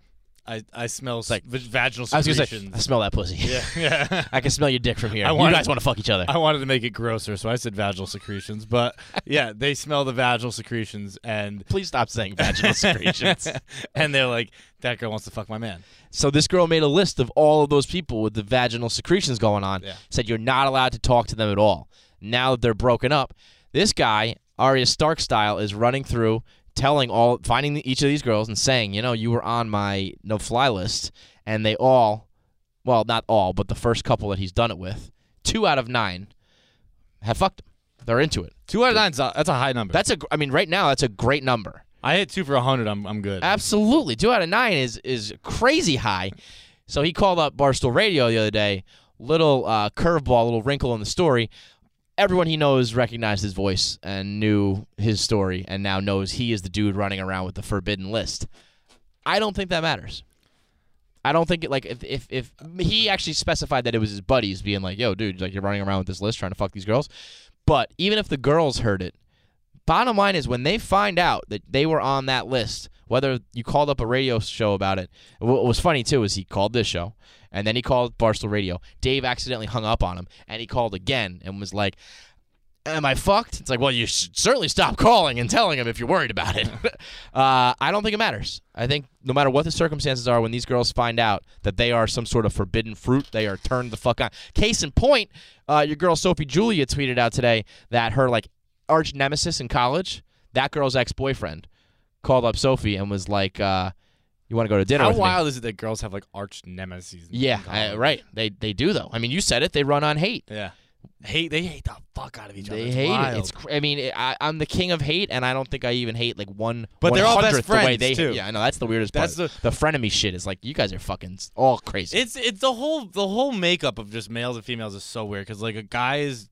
like vaginal secretions. I was gonna say, I smell that pussy. Yeah. I can smell your dick from here. You guys want to fuck each other. I wanted to make it grosser, so I said vaginal secretions. But yeah, they smell the vaginal secretions, and please stop saying vaginal secretions. And they're like, that girl wants to fuck my man. So this girl made a list of all of those people with the vaginal secretions going on. Yeah. Said you're not allowed to talk to them at all. Now that they're broken up, this guy, Arya Stark style, is running through, finding each of these girls and saying, you were on my no-fly list, and they all, well, not all, but the first couple that he's done it with, 2 out of 9 have fucked him. They're into it. 2 out of 9's that's a high number. I mean, right now that's a great number. I hit 2 for 100. I'm good. Absolutely. 2 out of 9 is crazy high. So he called up Barstool Radio the other day. Little curveball, little wrinkle in the story. Everyone he knows recognized his voice and knew his story and now knows he is the dude running around with the forbidden list. I don't think that matters. I don't think if he actually specified that it was his buddies being like, yo, dude, like you're running around with this list trying to fuck these girls. But even if the girls heard it, bottom line is when they find out that they were on that list, whether you called up a radio show about it, what was funny too is he called this show, and then he called Barstool Radio. Dave accidentally hung up on him, and he called again and was like, am I fucked? It's like, well, you should certainly stop calling and telling him if you're worried about it. I don't think it matters. I think no matter what the circumstances are, when these girls find out that they are some sort of forbidden fruit, they are turned the fuck on. Case in point, your girl Sophie Julia tweeted out today that her like arch nemesis in college, that girl's ex-boyfriend, called up Sophie and was like, you want to go to dinner How with me? wild is it that girls have like arch nemesis? Yeah, right. They do, though. I mean, you said it. They run on hate. Yeah. They hate the fuck out of each other. They It's hate wild. it. I mean, I'm the king of hate, and I don't think I even hate like one. But they're all best 100th the way friends, they too. Yeah, I know that's the weirdest That's part. The frenemy shit is like you guys are fucking all crazy. It's the whole makeup of just males and females is so weird because like a guy is,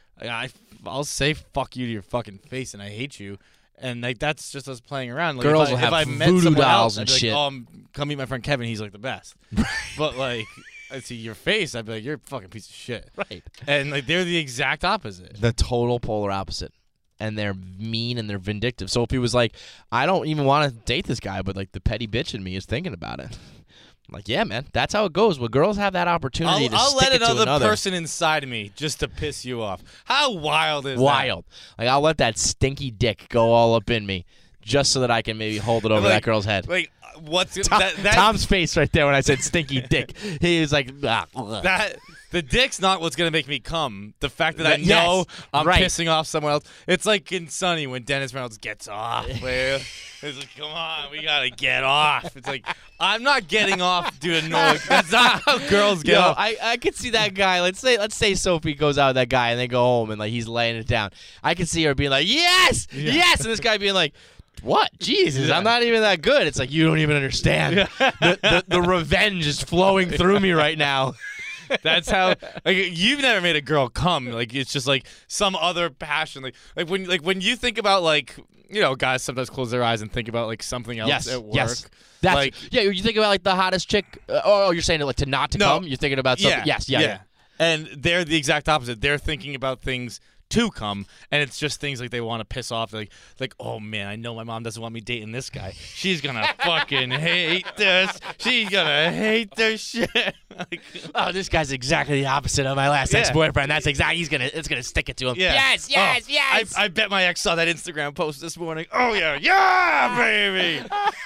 I'll say fuck you to your fucking face and I hate you, and like that's just us playing around. Like, Girls if will have I met voodoo someone dolls else, and I'd be shit. Like, come meet my friend Kevin. He's like the best. But like I see your face, I'd be like, you're a fucking piece of shit. Right. And like they're the exact opposite. The total polar opposite. And they're mean and they're vindictive. Sophie was like, I don't even want to date this guy, but like the petty bitch in me is thinking about it. I'm like, yeah, man, that's how it goes. When girls have that opportunity to I'll stick let it to another another. person inside of me just to piss you off. How wild is that? Wild. Like I'll let that stinky dick go all up in me just so that I can maybe hold it over Like- that girl's head. Like what's Tom- that? Tom's face right there when I said stinky dick. He was like, ugh. That the dick's not what's gonna make me come. The fact that I Yes, know I'm right. pissing off someone else. It's like in Sunny when Dennis Reynolds gets off. Where it's like, come on, we gotta get off. It's like I'm not getting off doing no. That's not how girls get Yo, off. I could see that guy. Let's say Sophie goes out with that guy and they go home and like he's laying it down. I could see her being like, yes, yes, and this guy being like, what? Jesus, I'm not even that good. It's like you don't even understand. The revenge is flowing through me right now. That's how. Like you've never made a girl come. Like it's just like some other passion. Like when you think about like guys sometimes close their eyes and think about like something else Yes, at work. yes. That's like yeah. You think about like the hottest chick. You're saying it like to come. You're thinking about something. yeah, Yes, yeah. And they're the exact opposite. They're thinking about things to come, and it's just things like they want to piss off. Like oh man, I know my mom doesn't want me dating this guy. She's gonna fucking hate this. She's gonna hate this shit. Like, Oh, this guy's exactly the opposite of my last Yeah. ex-boyfriend. That's exactly. It's gonna stick it to him. yeah. Yes, yes, yes. I bet my ex saw that Instagram post this morning. Oh yeah, baby.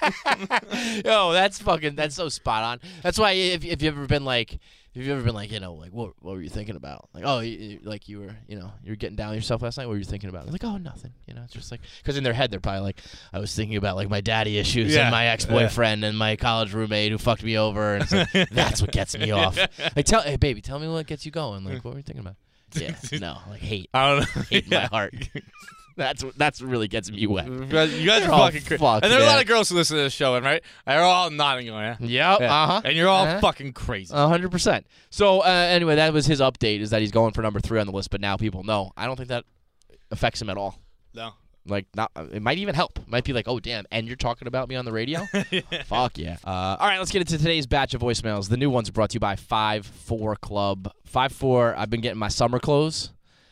Yo, that's so spot on. That's why if you've ever been like, what were you thinking about? Like, oh, you were, you're getting down on yourself last night. What were you thinking about? Like, oh, nothing. It's just like, because in their head they're probably like, I was thinking about like my daddy issues Yeah. and my ex-boyfriend and my college roommate who fucked me over, and it's like, that's what gets me off. Like, hey baby, tell me what gets you going. Like, what were you thinking about? Yeah, no, like hate, I don't know. hate in my heart. That's what really gets me wet. You guys They're are all fucking crazy. fucked, And there are a lot man. of girls who listen to this show, and right, they're all nodding going, yeah. Yep. Yeah. And you're all Uh-huh. fucking crazy. 100%. So anyway, that was his update. Is that he's going for number 3 on the list, but now people know. I don't think that affects him at all. No. Like, not. It might even help. It might be like, oh damn, and you're talking about me on the radio? Fuck yeah. All right, let's get into today's batch of voicemails. The new ones are brought to you by 5-4 Club. 5-4. I've been getting my summer clothes.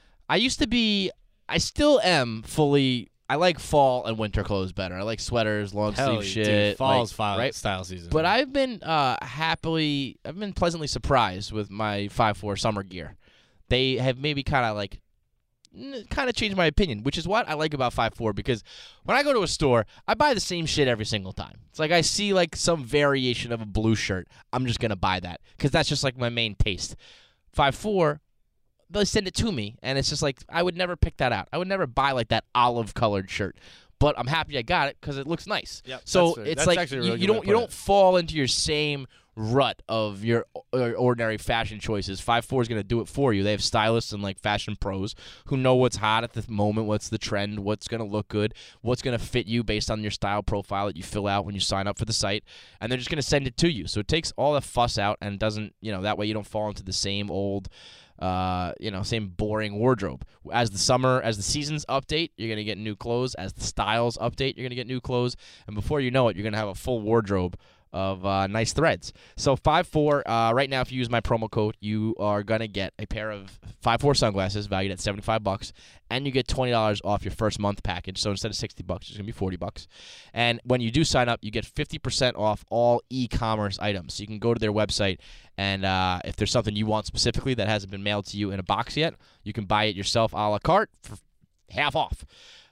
I still am fully. I like fall and winter clothes better. I like sweaters, long Hell, sleeve shit. dude, fall's like, right? style season. But I've been pleasantly surprised with my 5-4 summer gear. They have maybe kind of changed my opinion, which is what I like about 5-4, because when I go to a store, I buy the same shit every single time. It's like I see like some variation of a blue shirt, I'm just going to buy that because that's just like my main taste. 5-4, they send it to me, and it's just like I would never pick that out. I would never buy like that olive-colored shirt. but I'm happy I got it because it looks nice. Yep, so that's fair. it's That's like actually a you, really you good way don't to you put don't it. fall into your same rut of your ordinary fashion choices. 5.4 is going to do it for you. They have stylists and like fashion pros who know what's hot at the moment, what's the trend, what's going to look good, what's going to fit you based on your style profile that you fill out when you sign up for the site, and they're just going to send it to you. So it takes all the fuss out and doesn't, that way you don't fall into the same old same boring wardrobe. As the seasons update, you're going to get new clothes. As the styles update, you're going to get new clothes. And before you know it, you're going to have a full wardrobe of nice threads. So 5.4, right now, if you use my promo code, you are going to get a pair of 5.4 sunglasses valued at $75, and you get $20 off your first month package. So instead of $60, it's going to be $40. And when you do sign up, you get 50% off all e-commerce items. So you can go to their website, and if there's something you want specifically that hasn't been mailed to you in a box yet, you can buy it yourself a la carte for half off.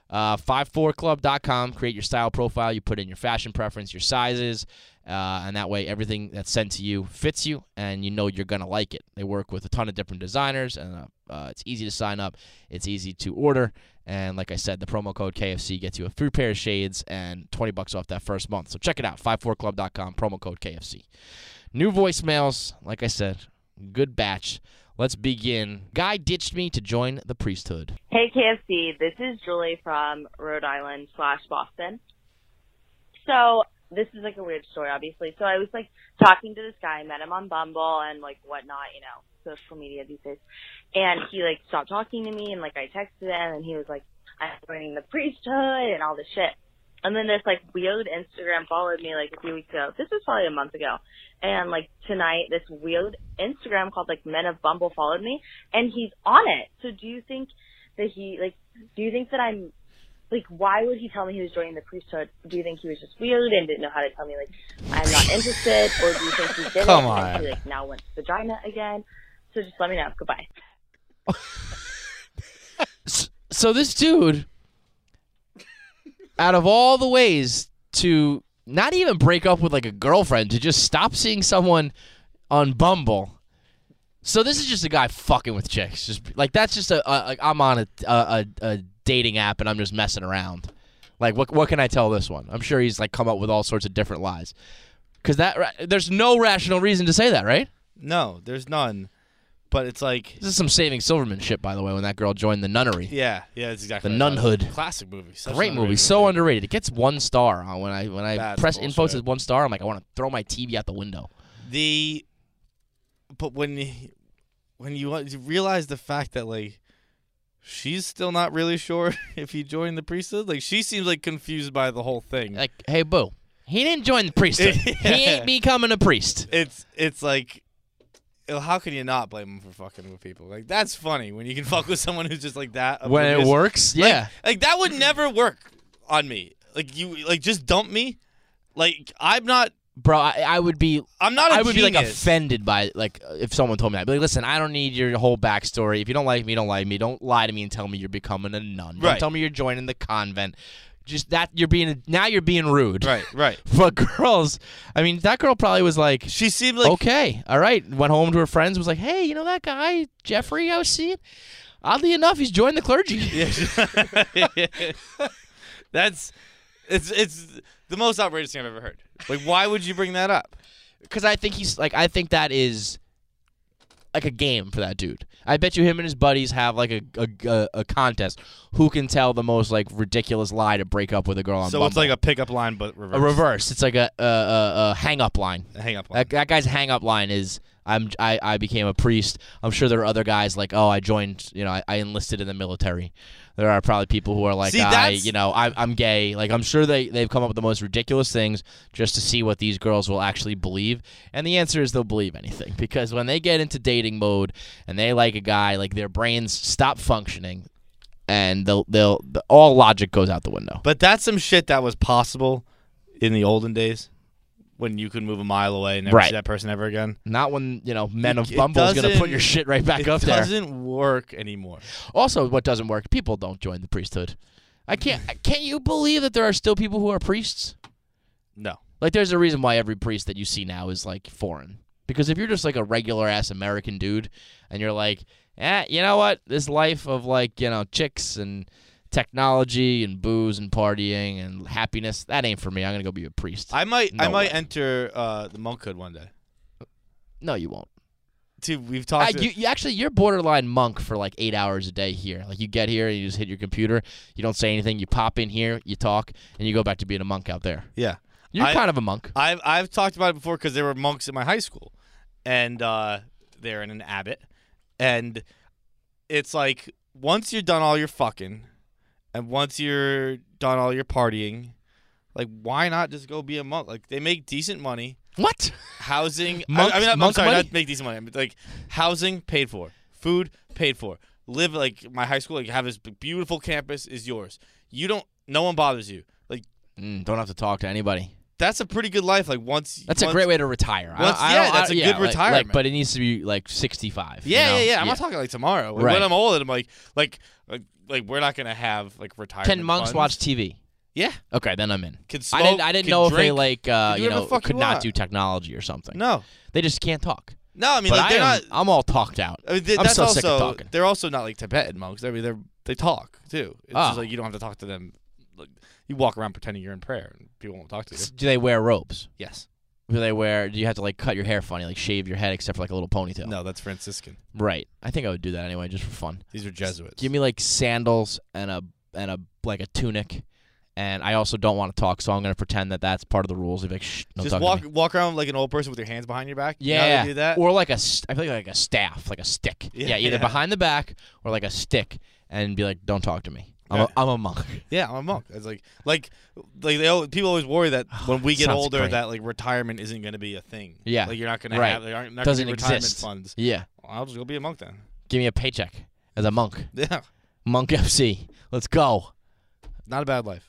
54club.com. Create your style profile. You put in your fashion preference, your sizes, and that way everything that's sent to you fits you, and you know you're going to like it. They work with a ton of different designers, and it's easy to sign up. It's easy to order. And like I said, the promo code KFC gets you a free pair of shades and $20 off that first month. So check it out, 54club.com, promo code KFC. New voicemails, like I said, good batch. Let's begin. Guy ditched me to join the priesthood. Hey, KFC. This is Julie from Rhode Island / Boston. So this is like a weird story, obviously. So I was like talking to this guy. I met him on Bumble and like whatnot, social media these days. And he like stopped talking to me, and like I texted him, and he was like, I'm joining the priesthood and all this shit. And then this like weird Instagram followed me like a few weeks ago. This was probably a month ago. And like tonight, this weird Instagram called like Men of Bumble followed me, and he's on it. So do you think that I'm like, why would he tell me he was joining the priesthood? Do you think he was just weird and didn't know how to tell me like I'm not interested, or do you think he did Come it on. and he like now wants vagina again? So just let me know. Goodbye. So this dude, out of all the ways to not even break up with like a girlfriend, to just stop seeing someone on Bumble. So this is just a guy fucking with chicks. Just like that's just like I'm on a dating app and I'm just messing around. Like what can I tell this one? I'm sure he's like come up with all sorts of different lies. Because there's no rational reason to say that, right? No, there's none. But it's like, This is some Saving Silverman shit, by the way, when that girl joined the nunnery. yeah, that's exactly The what I thought. Nunhood. Classic movie. Such Great an movie, underrated so underrated. It gets 1 star. When I That's press info, it bullshit. says 1 star. I'm like, I want to throw my TV out the window. But when you realize the fact that like she's still not really sure if he joined the priesthood, like she seems like confused by the whole thing. Like, hey, boo, he didn't join the priesthood. He ain't becoming a priest. It's like, how can you not blame him for fucking with people? Like that's funny when you can fuck with someone who's just like that. When it oblivious. works, yeah. Like that would never work on me. Like you like just dump me. Like I'm not. Bro, I would be. I'm not. I would be like genius. offended by like if someone told me that. I'd be like, listen, I don't need your whole backstory. If you don't like me, don't like me. Don't lie to me and tell me you're becoming a nun. Don't Right. tell me you're joining the convent. Just that you're being rude. Right. But girls, I mean, that girl probably was like, She seemed like okay, all right. Went home to her friends, was like, hey, you know that guy, Jeffrey, I was seeing? Oddly enough, he's joined the clergy. Yeah. It's the most outrageous thing I've ever heard. Like, why would you bring that up? Because I think that is like a game for that dude. I bet you him and his buddies have like a contest. Who can tell the most like ridiculous lie to break up with a girl on So Bumble? it's like a pickup line, but reverse. A reverse. It's like a hang up line. A hang up line. That guy's hang up line is I became a priest. I'm sure there are other guys like, oh, I joined, I enlisted in the military. There are probably people who are like, See, that's- I'm gay. Like, I'm sure they've come up with the most ridiculous things just to see what these girls will actually believe. And the answer is they'll believe anything. Because when they get into dating mode and they like a guy, like their brains stop functioning and all logic goes out the window. But that's some shit that was possible in the olden days when you could move a mile away and never Right. see that person ever again. Not when, Men of It Bumble's going to put doesn't- your shit right back It up there. doesn't work anymore. Also, what doesn't work, people don't join the priesthood. Can't you believe that there are still people who are priests? No. Like, there's a reason why every priest that you see now is, like, foreign. Because if you're just, like, a regular-ass American dude, and you're like, you know what? This life of, like, chicks and technology and booze and partying and happiness, that ain't for me. I'm gonna go be a priest. I might No way. enter the monkhood one day. No, you won't. Dude, we've talked. You're borderline monk for like 8 hours a day here. Like you get here, and you just hit your computer. You don't say anything. You pop in here, you talk, and you go back to being a monk out there. Yeah. You're kind of a monk. I've talked about it before because there were monks in my high school, and they're in an abbot, and it's like once you're done all your fucking, and once you're done all your partying, like why not just go be a monk? Like they make decent money. What? Housing. Monks- I'm monk sorry, money? not make decent money. But like housing paid for, food paid for. Live like my high school. Like have this beautiful campus is yours. You don't. No one bothers you. Like Don't have to talk to anybody. that's a pretty good life. Like once. That's a great way to retire. That's a good retirement. But it needs to be like 65. Yeah, you know? yeah. I'm not talking like tomorrow. Like, Right. when I'm old, I'm like we're not gonna have like retirement. Can monks funds. watch TV? Yeah. Okay, then I'm in. Can smoke. I didn't can know if they drink. like do whatever the fuck could you not want. do technology or something. No. They just can't talk. No, I mean But like they're not. I'm all talked out. I mean, I'm that's so also, sick of talking. They're also not like Tibetan monks. I mean, they talk too. It's Oh. just like you don't have to talk to them. Like, you walk around pretending you're in prayer, and people won't talk to you. Do they wear robes? Yes. Do you have to like cut your hair funny, like shave your head except for like a little ponytail? No, that's Franciscan. Right. I think I would do that anyway, just for fun. These are Jesuits. Give me like sandals and a like a tunic, and I also don't want to talk, so I'm gonna pretend that that's part of the rules. Be like, shh, don't just talk to me. walk around like an old person with your hands behind your back. You know how Yeah, they do that. or like I feel like a staff, like a stick. Yeah, Either yeah. behind the back or like a stick, and be like, don't talk to me. I'm a monk. Yeah, I'm a monk. It's people always worry that when we get Sounds older, great. that like retirement isn't going to be a thing. Yeah. like you're not going to Right. have. There aren't not Doesn't gonna be retirement exist. funds. Yeah. Well, I'll just go be a monk then. Give me a paycheck as a monk. Yeah, Monk FC. Let's go. not a bad life.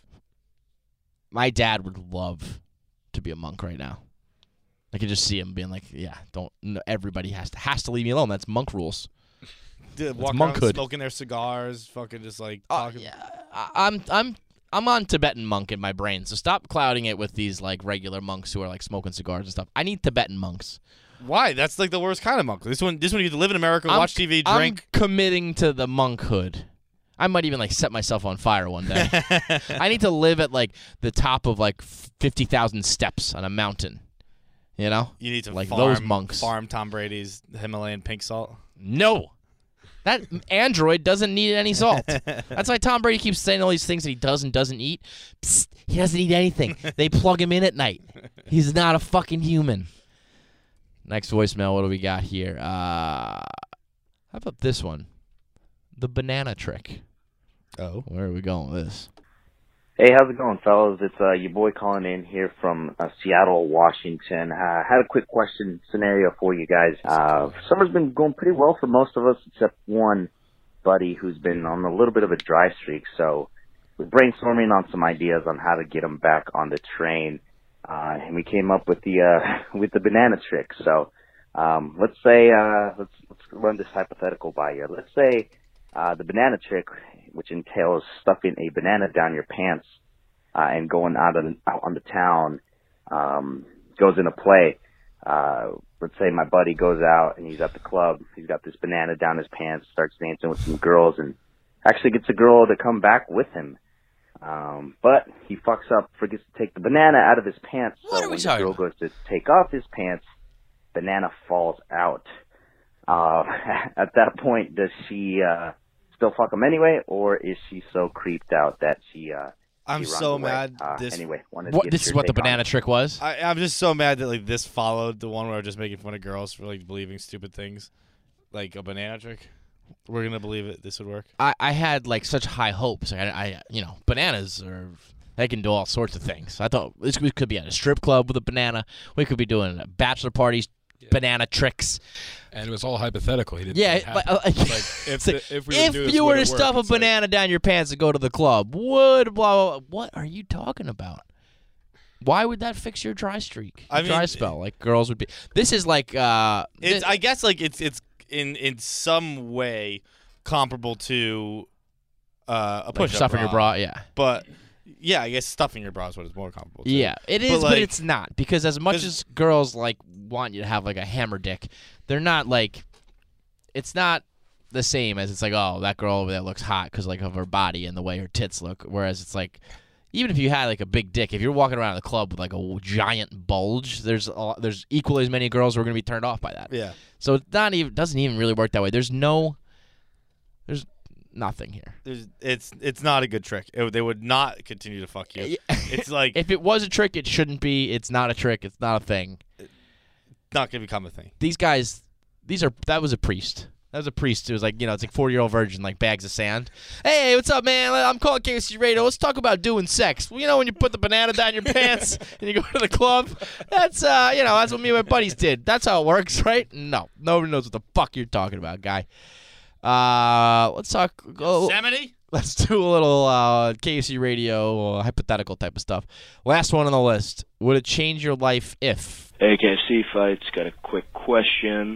My dad would love to be a monk right now. I could just see him being like, "Yeah, everybody has to leave me alone. That's monk rules." Dude, walk around monkhood. smoking their cigars, fucking just like talking. Yeah, I'm on Tibetan monk in my brain. So stop clouding it with these like regular monks who are like smoking cigars and stuff. I need Tibetan monks. Why? That's like the worst kind of monk. This one you get to live in America, watch TV, drink. I'm committing to the monkhood. I might even like set myself on fire one day. I need to live at like the top of like 50,000 steps on a mountain. You know? You need to like farm, those monks. farm Tom Brady's Himalayan pink salt. No. That android doesn't need any salt. That's why Tom Brady keeps saying all these things that he does and doesn't eat. Psst, he doesn't eat anything. They plug him in at night. He's not a fucking human. Next voicemail, what do we got here? How about this one? The banana trick. Oh. Where are we going with this? Hey, how's it going, fellas? It's your boy calling in here from Seattle, Washington. Had a quick question scenario for you guys. Summer's been going pretty well for most of us, except one buddy who's been on a little bit of a dry streak. So we're brainstorming on some ideas on how to get him back on the train, and we came up with the banana trick. So let's say let's run this hypothetical by you. Let's say the banana trick, which entails stuffing a banana down your pants and going out on the town, goes into play. Let's say my buddy goes out and he's at the club. He's got this banana down his pants, starts dancing with some girls, and actually gets a girl to come back with him. But he fucks up, forgets to take the banana out of his pants. What so are we when the talking girl about? goes to take off his pants, banana falls out. At that point, does she still fuck him anyway, or is she so creeped out that she I'm she runs so away? mad. Anyway, wanted to What? get This is your what the take on banana it. trick was? I'm just so mad that like this followed the one where I was just making fun of girls for like believing stupid things, like a banana trick. We're gonna believe it. This would work. I had like such high hopes. I bananas they can do all sorts of things. I thought we could be at a strip club with a banana. We could be doing bachelor parties, banana tricks. And it was all hypothetical. He didn't. Yeah, say it but, happened. it's like like, if we were to do if this, you were would to it work? stuff a It's like- banana down your pants and go to the club, would blah blah blah. What are you talking about? Why would that fix your dry streak? I Dry mean, spell? Like girls would be. This is like It's I guess like it's in some way comparable to a like push-up stuff in your bra. Yeah. But yeah, I guess stuffing your bra is what it's more comparable to. Yeah, it is, but like- it's not, because as much 'cause- as girls like want you to have like a hammer dick, they're not like, it's not the same as it's like, oh, that girl over there looks hot because like of her body and the way her tits look. Whereas it's like, even if you had like a big dick, if you're walking around the club with like a giant bulge, there's equally as many girls who are going to be turned off by that. Yeah. So it doesn't even really work that way. There's nothing here. It's not a good trick. They would not continue to fuck you. It's like if it was a trick, it shouldn't be. It's not a trick. It's not a thing. not gonna become a thing. These guys, that was a priest. That was a priest. It was like, it's like 40-year-old virgin, like bags of sand. Hey, what's up, man? I'm calling KC Radio. Let's talk about doing sex. Well, when you put the banana down your pants and you go to the club, that's that's what me and my buddies did. That's how it works, right? No, nobody knows what the fuck you're talking about, guy. Let's talk. Yosemite? Let's do a little KC Radio hypothetical type of stuff. Last one on the list. Would it change your life if? Hey, KC Fights. Got a quick question.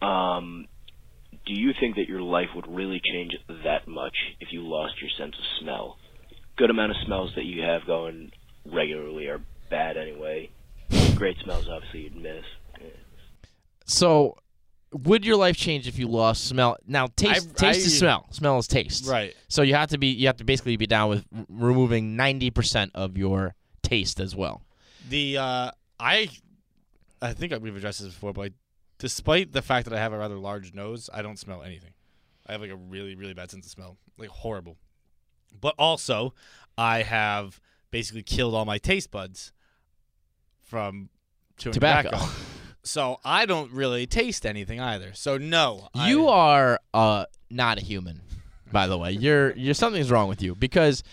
Do you think that your life would really change that much if you lost your sense of smell? Good amount of smells that you have going regularly are bad anyway. Great smells, obviously, you'd miss. Yeah. So, would your life change if you lost smell? Now, taste is smell. Smell is taste. Right. So you have to basically be down with removing 90% of your taste as well. I think we've addressed this before, but despite the fact that I have a rather large nose, I don't smell anything. I have like a really, really bad sense of smell. Like horrible. But also, I have basically killed all my taste buds from chewing tobacco. So I don't really taste anything either. So no. You are not a human, by the way. You're something's wrong with you because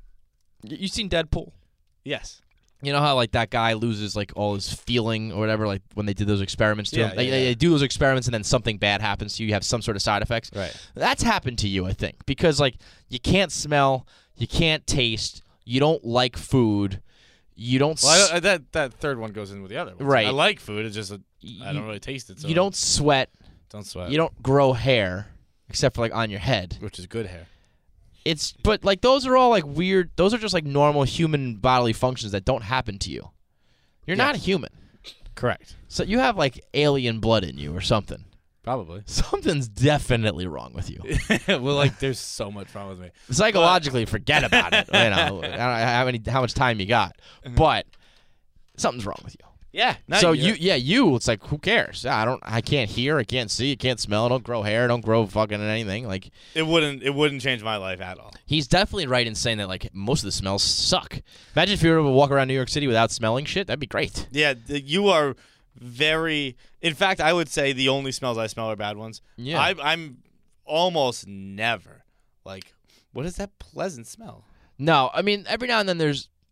you seen Deadpool? Yes. You know how like that guy loses like all his feeling or whatever, like when they did those experiments to him? They do those experiments and then something bad happens to you. You have some sort of side effects. Right. That's happened to you, I think, because like you can't smell, you can't taste, you don't like food, you don't. Well, that third one goes in with the other one. Right. I like food. It's just I don't really taste it. So you don't sweat. Don't sweat. You don't grow hair, except for like on your head, which is good hair. But like those are all like weird. Those are just like normal human bodily functions that don't happen to you. You're not a human. Correct. So you have like alien blood in you or something. Probably. Something's definitely wrong with you. Well, like there's so much wrong with me. Psychologically, forget about it. I don't know how much time you got, but something's wrong with you. Yeah. So it's like, who cares? I can't hear, I can't see, I can't smell, I don't grow hair, I don't grow fucking anything. Like it wouldn't change my life at all. He's definitely right in saying that like most of the smells suck. Imagine if you were able to walk around New York City without smelling shit. That'd be great. Yeah, you are very. In fact, I would say the only smells I smell are bad ones. Yeah. I'm almost never like, what is that pleasant smell? No, I mean every now and then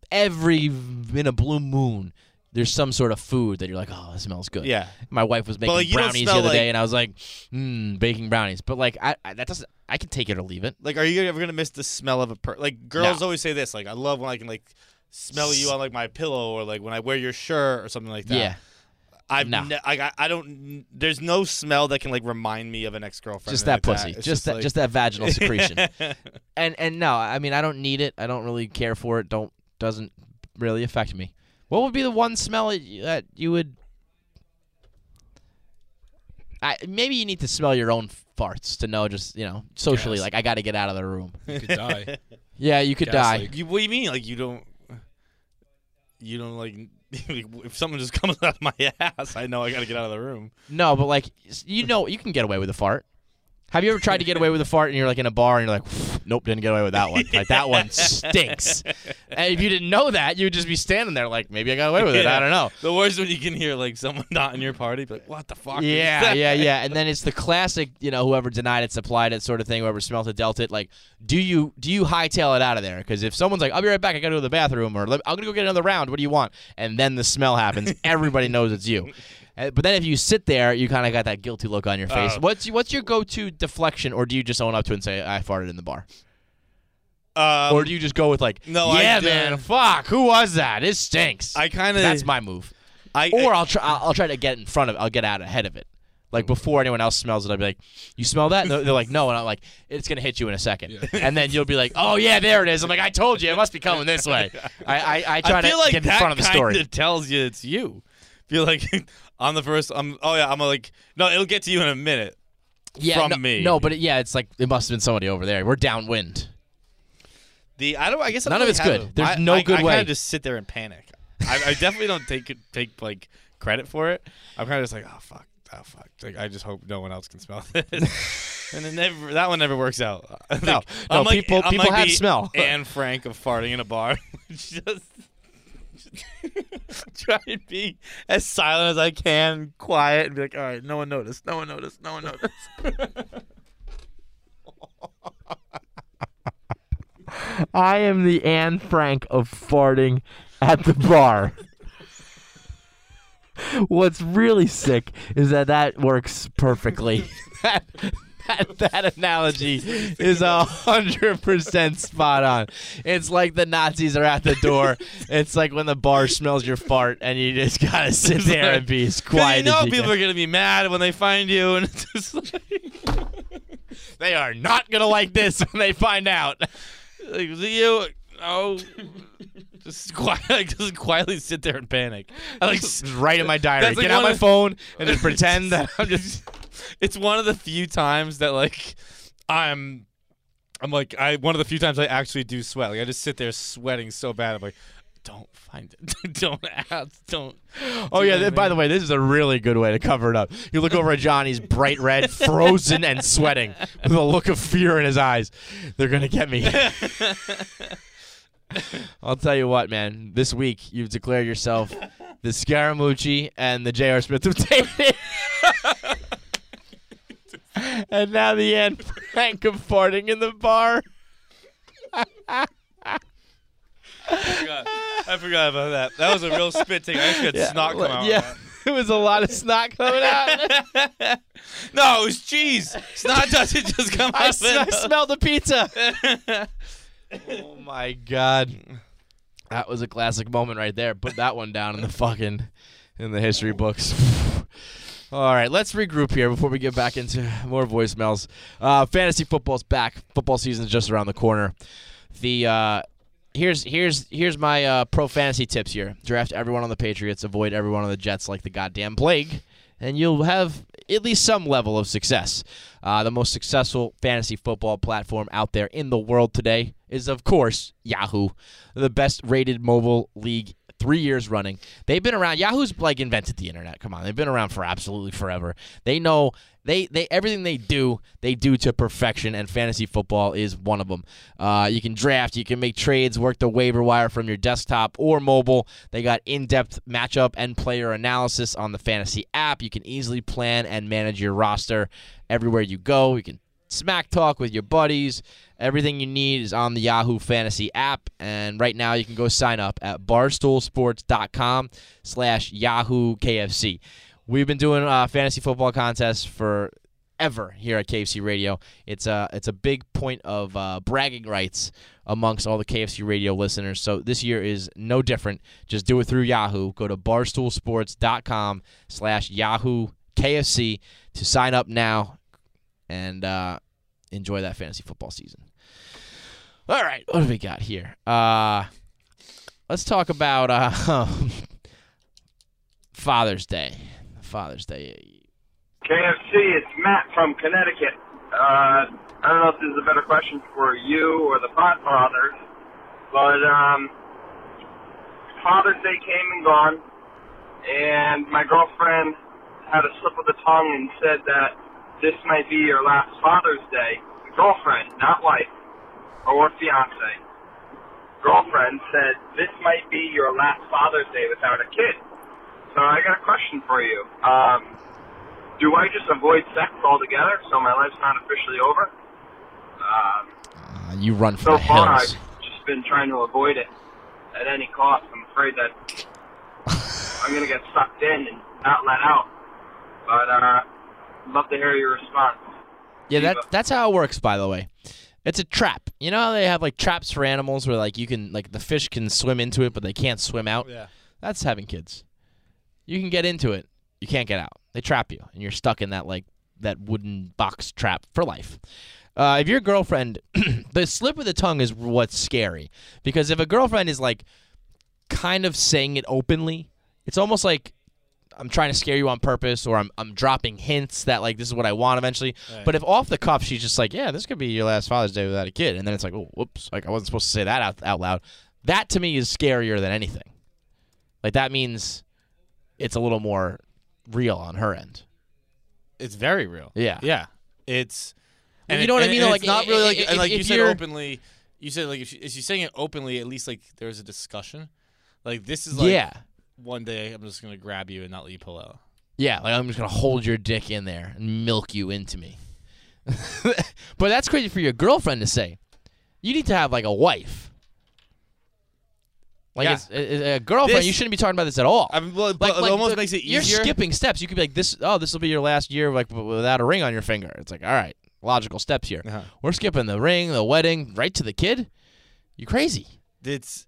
in a blue moon. There's some sort of food that you're like, oh, it smells good. Yeah. My wife was making brownies the other day, and I was like, baking brownies. But like, I can take it or leave it. Like, are you ever gonna miss the smell of like girls always say this? Like, I love when I can like smell you on like my pillow or like when I wear your shirt or something like that. Yeah. I don't. There's no smell that can like remind me of an ex-girlfriend. Just that like pussy. That. Just that vaginal secretion. And no, I mean I don't need it. I don't really care for it. Doesn't really affect me. What would be the one smell that you would? Maybe you need to smell your own farts to know, just socially, like I got to get out of the room. You could die. Yeah, you could die. What do you mean? Like you don't like if someone just comes out of my ass, I know I got to get out of the room. No, but like you can get away with a fart. Have you ever tried to get away with a fart and you're like in a bar and you're like, nope, didn't get away with that one. Like that one stinks. And if you didn't know that, you would just be standing there like, maybe I got away with it. I don't know. The worst when you can hear like someone not in your party, be like, what the fuck? Yeah. And then it's the classic, whoever denied it, supplied it sort of thing. Whoever smelt it, dealt it. Like, do you hightail it out of there? Because if someone's like, I'll be right back, I got to go to the bathroom, or I'm gonna go get another round. What do you want? And then the smell happens. Everybody knows it's you. But then if you sit there, you kind of got that guilty look on your face. What's your go-to deflection, or do you just own up to it and say, I farted in the bar? Or do you just go with like, man, fuck, who was that? It stinks. That's my move. I'll try to get in front of it. I'll get out ahead of it. Like before anyone else smells it, I'll be like, you smell that? And they're like, no. And I'm like, it's going to hit you in a second. Yeah. And then you'll be like, oh, yeah, there it is. I'm like, I told you. It must be coming this way. I try to get in front of the story. It tells you it's you. Feel like on the first, no, it'll get to you in a minute. from me. No, but it's like it must have been somebody over there. We're downwind. I guess I None don't of it's really good. have There's no good I way. kind of just sit there and panic. I definitely don't take like credit for it. I'm kind of just like, oh fuck. Like, I just hope no one else can smell this. And that one never works out. No, I'm like, people I'm like have the smell. Anne Frank of farting in a bar. just try and be as silent as I can, quiet, and be like, all right, no one noticed. I am the Anne Frank of farting at the bar. What's really sick is that works perfectly. That analogy is 100% spot on. It's like the Nazis are at the door. It's like when the bar smells your fart, and you just gotta sit there and be as quiet as you people can. are gonna be mad when they find you, and it's just like They are not gonna like this when they find out. like, was it you? Oh. Just quietly sit there and panic. I like Just write in my diary. That's like Get out one my of- phone and then pretend that I'm just. It's one of the few times that like I'm like one of the few times I actually do sweat. Like I just sit there sweating so bad. I'm like, don't find it. Don't ask. Don't. Oh do yeah. anything. By the way, this is a really good way to cover it up. You look over at Johnny's bright red, frozen and sweating, with a look of fear in his eyes. They're gonna get me. I'll tell you what, man. This week you've declared yourself the Scaramucci and the J.R. Smith of dating. And now the Anne Frank of farting in the bar. I forgot about that. That was a real spit take. I actually had snot come out. Yeah, it was a lot of snot coming out. No, it was cheese. Snot doesn't just come out. I of it. smelled the pizza. Oh my God, that was a classic moment right there. Put that one down in the history books. All right, let's regroup here before we get back into more voicemails. Fantasy football's back. Football season's just around the corner. Here's my pro fantasy tips here. Draft everyone on the Patriots, avoid everyone on the Jets like the goddamn plague, and you'll have at least some level of success. The most successful fantasy football platform out there in the world today is, of course, Yahoo, the best-rated mobile league 3 years running. They've been around. Yahoo's like invented the internet. Come on, they've been around for absolutely forever. They know they everything they do to perfection, and fantasy football is one of them. You can draft, you can make trades, work the waiver wire from your desktop or mobile. They got in-depth matchup and player analysis on the fantasy app. You can easily plan and manage your roster everywhere you go. You can smack talk with your buddies. Everything you need is on the Yahoo Fantasy app, and right now you can go sign up at barstoolsports.com/YahooKFC. We've been doing fantasy football contests forever here at KFC Radio. It's a big point of bragging rights amongst all the KFC Radio listeners, so this year is no different. Just do it through Yahoo. Go to barstoolsports.com/YahooKFC to sign up now and enjoy that fantasy football season. All right, what do we got here? Let's talk about Father's Day. Father's Day. KFC, it's Matt from Connecticut. I don't know if this is a better question for you or the Podfathers, but Father's Day came and gone, and my girlfriend had a slip of the tongue and said that this might be your last Father's Day. Girlfriend, not wife or fiance. Girlfriend said this might be your last Father's Day without a kid. So I got a question for you. Do I just avoid sex altogether so my life's not officially over? You run for So the far, hills. I've just been trying to avoid it at any cost. I'm afraid that I'm going to get sucked in and not let out. But I'd love to hear your response. Yeah, that's how it works, by the way. It's a trap. You know how they have like traps for animals where like you can like the fish can swim into it but they can't swim out? Yeah. That's having kids. You can get into it. You can't get out. They trap you and you're stuck in that like that wooden box trap for life. If your girlfriend the slip of the tongue is what's scary, because if a girlfriend is like kind of saying it openly, it's almost like I'm trying to scare you on purpose, or I'm dropping hints that like this is what I want eventually. Right. But if off the cuff she's just like, yeah, this could be your last Father's Day without a kid, and then it's like, oh, whoops, like I wasn't supposed to say that out loud. That to me is scarier than anything. Like that means it's a little more real on her end. It's very real. Yeah. Yeah. It's. And you know what I mean? And Like, it's not really if- like, like you if said you're- openly. You said like if she's saying it openly, at least like there's a discussion. Like this is like Yeah. one day I'm just gonna grab you and not let you pull out. Yeah, like I'm just gonna hold your dick in there and milk you into me. But that's crazy for your girlfriend to say. You need to have like a wife. Like Yeah. it's a girlfriend, This- you shouldn't be talking about this at all. I mean, well, but it almost makes it easier. You're skipping steps. You could be like this. Oh, this will be your last year, like without a ring on your finger. It's like, all right, logical steps here. Uh-huh. We're skipping the ring, the wedding, right to the kid. You crazy? It's,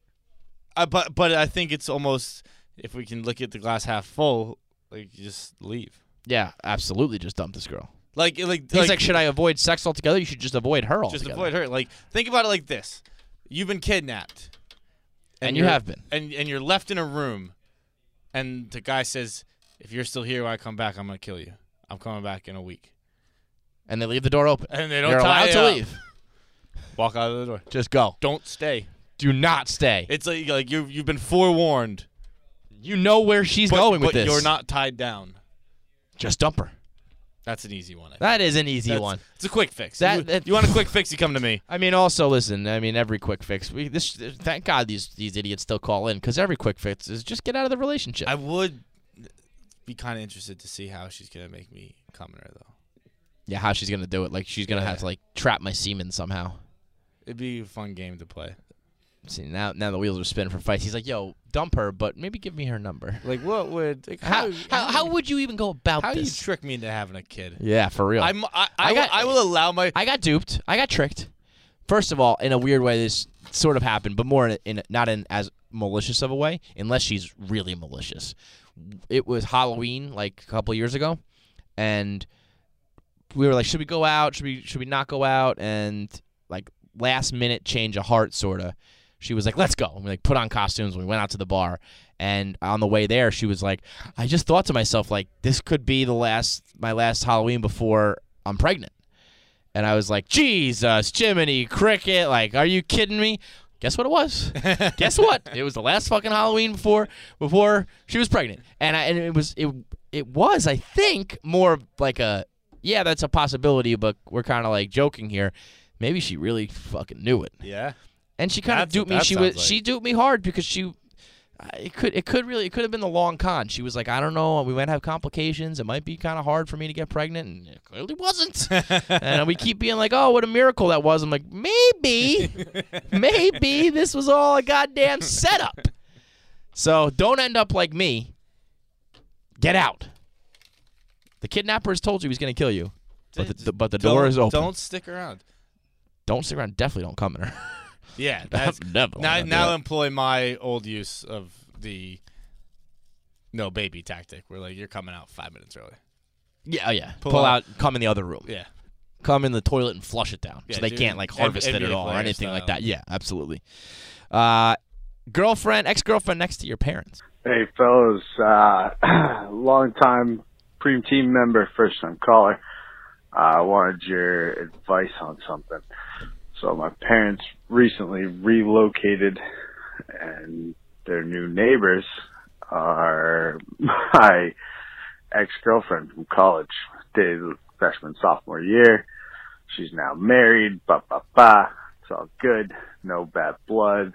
but I think it's almost, if we can look at the glass half full, like you just leave. Yeah, absolutely. Just dump this girl. Like He's like, should I avoid sex altogether? You should just avoid her altogether. just avoid her. Like think about it like this: you've been kidnapped, And you you're- have been. and you're left in a room, and the guy says, "If you're still here when I come back, I'm gonna kill you. I'm coming back in a week." And they leave the door open. And they don't You're tie allowed you to up. leave. Walk out of the door. Just go. Don't stay. Do not stay. It's like you've been forewarned. You know where she's going with but this. you're not tied down. Just dump her. That's an easy one. I think. That is an easy one. It's a quick fix. That- you want a quick fix? You come to me. I mean, also listen. I mean, every quick fix. Thank God these idiots still call in, because every quick fix is just get out of the relationship. I would be kind of interested to see how she's gonna make me come in her though. Yeah, how she's gonna do it? Like she's gonna have to like trap my semen somehow. It'd be a fun game to play. See, now the wheels are spinning for fights. He's like, yo, dump her, but maybe give me her number. Like what would? Like, How would you even go about how this? you trick me into having a kid? Yeah, for real. I will allow my. I got duped. I got tricked. First of all, in a weird way, this sort of happened, but more in not in as malicious of a way, unless she's really malicious. It was Halloween like a couple years ago, and we were like, should we go out? Should we not go out? And like last minute change of heart, sort of. She was like, let's go. And we like put on costumes. And we went out to the bar. And on the way there, she was like, I just thought to myself, like, this could be my last Halloween before I'm pregnant. And I was like, Jesus, Jiminy Cricket. Like, are you kidding me? Guess what it was? Guess what? It was the last fucking Halloween before she was pregnant. And it was, I think, more like yeah, that's a possibility, but we're kind of like joking here. Maybe she really fucking knew it. Yeah. And she kind of That's duped what me. that sounds like. She duped me hard because it could have been the long con. She was like, I don't know, we might have complications. It might be kind of hard for me to get pregnant, and it clearly wasn't. And we keep being like, oh, what a miracle that was. I'm like, maybe this was all a goddamn setup. So don't end up like me. Get out. The kidnapper has told you he's going to kill you, but the door is open. Don't stick around. Don't stick around. Definitely don't come in her. Yeah, that's Never now employ my old use of the no baby tactic. Where like you're coming out 5 minutes early. Yeah, oh yeah. Pull Pull out. out, come in the other room. Yeah, Come in the toilet and flush it down. Yeah, So they dude, can't like harvest it at NBA all or player anything like style. that. Yeah, absolutely. Ex-girlfriend next to your parents. Hey, fellas, long-time Preem team member, first-time caller. I wanted your advice on something. So my parents recently relocated, and their new neighbors are my ex-girlfriend from college. Dated freshman, sophomore year. She's now married, It's all good. No bad blood.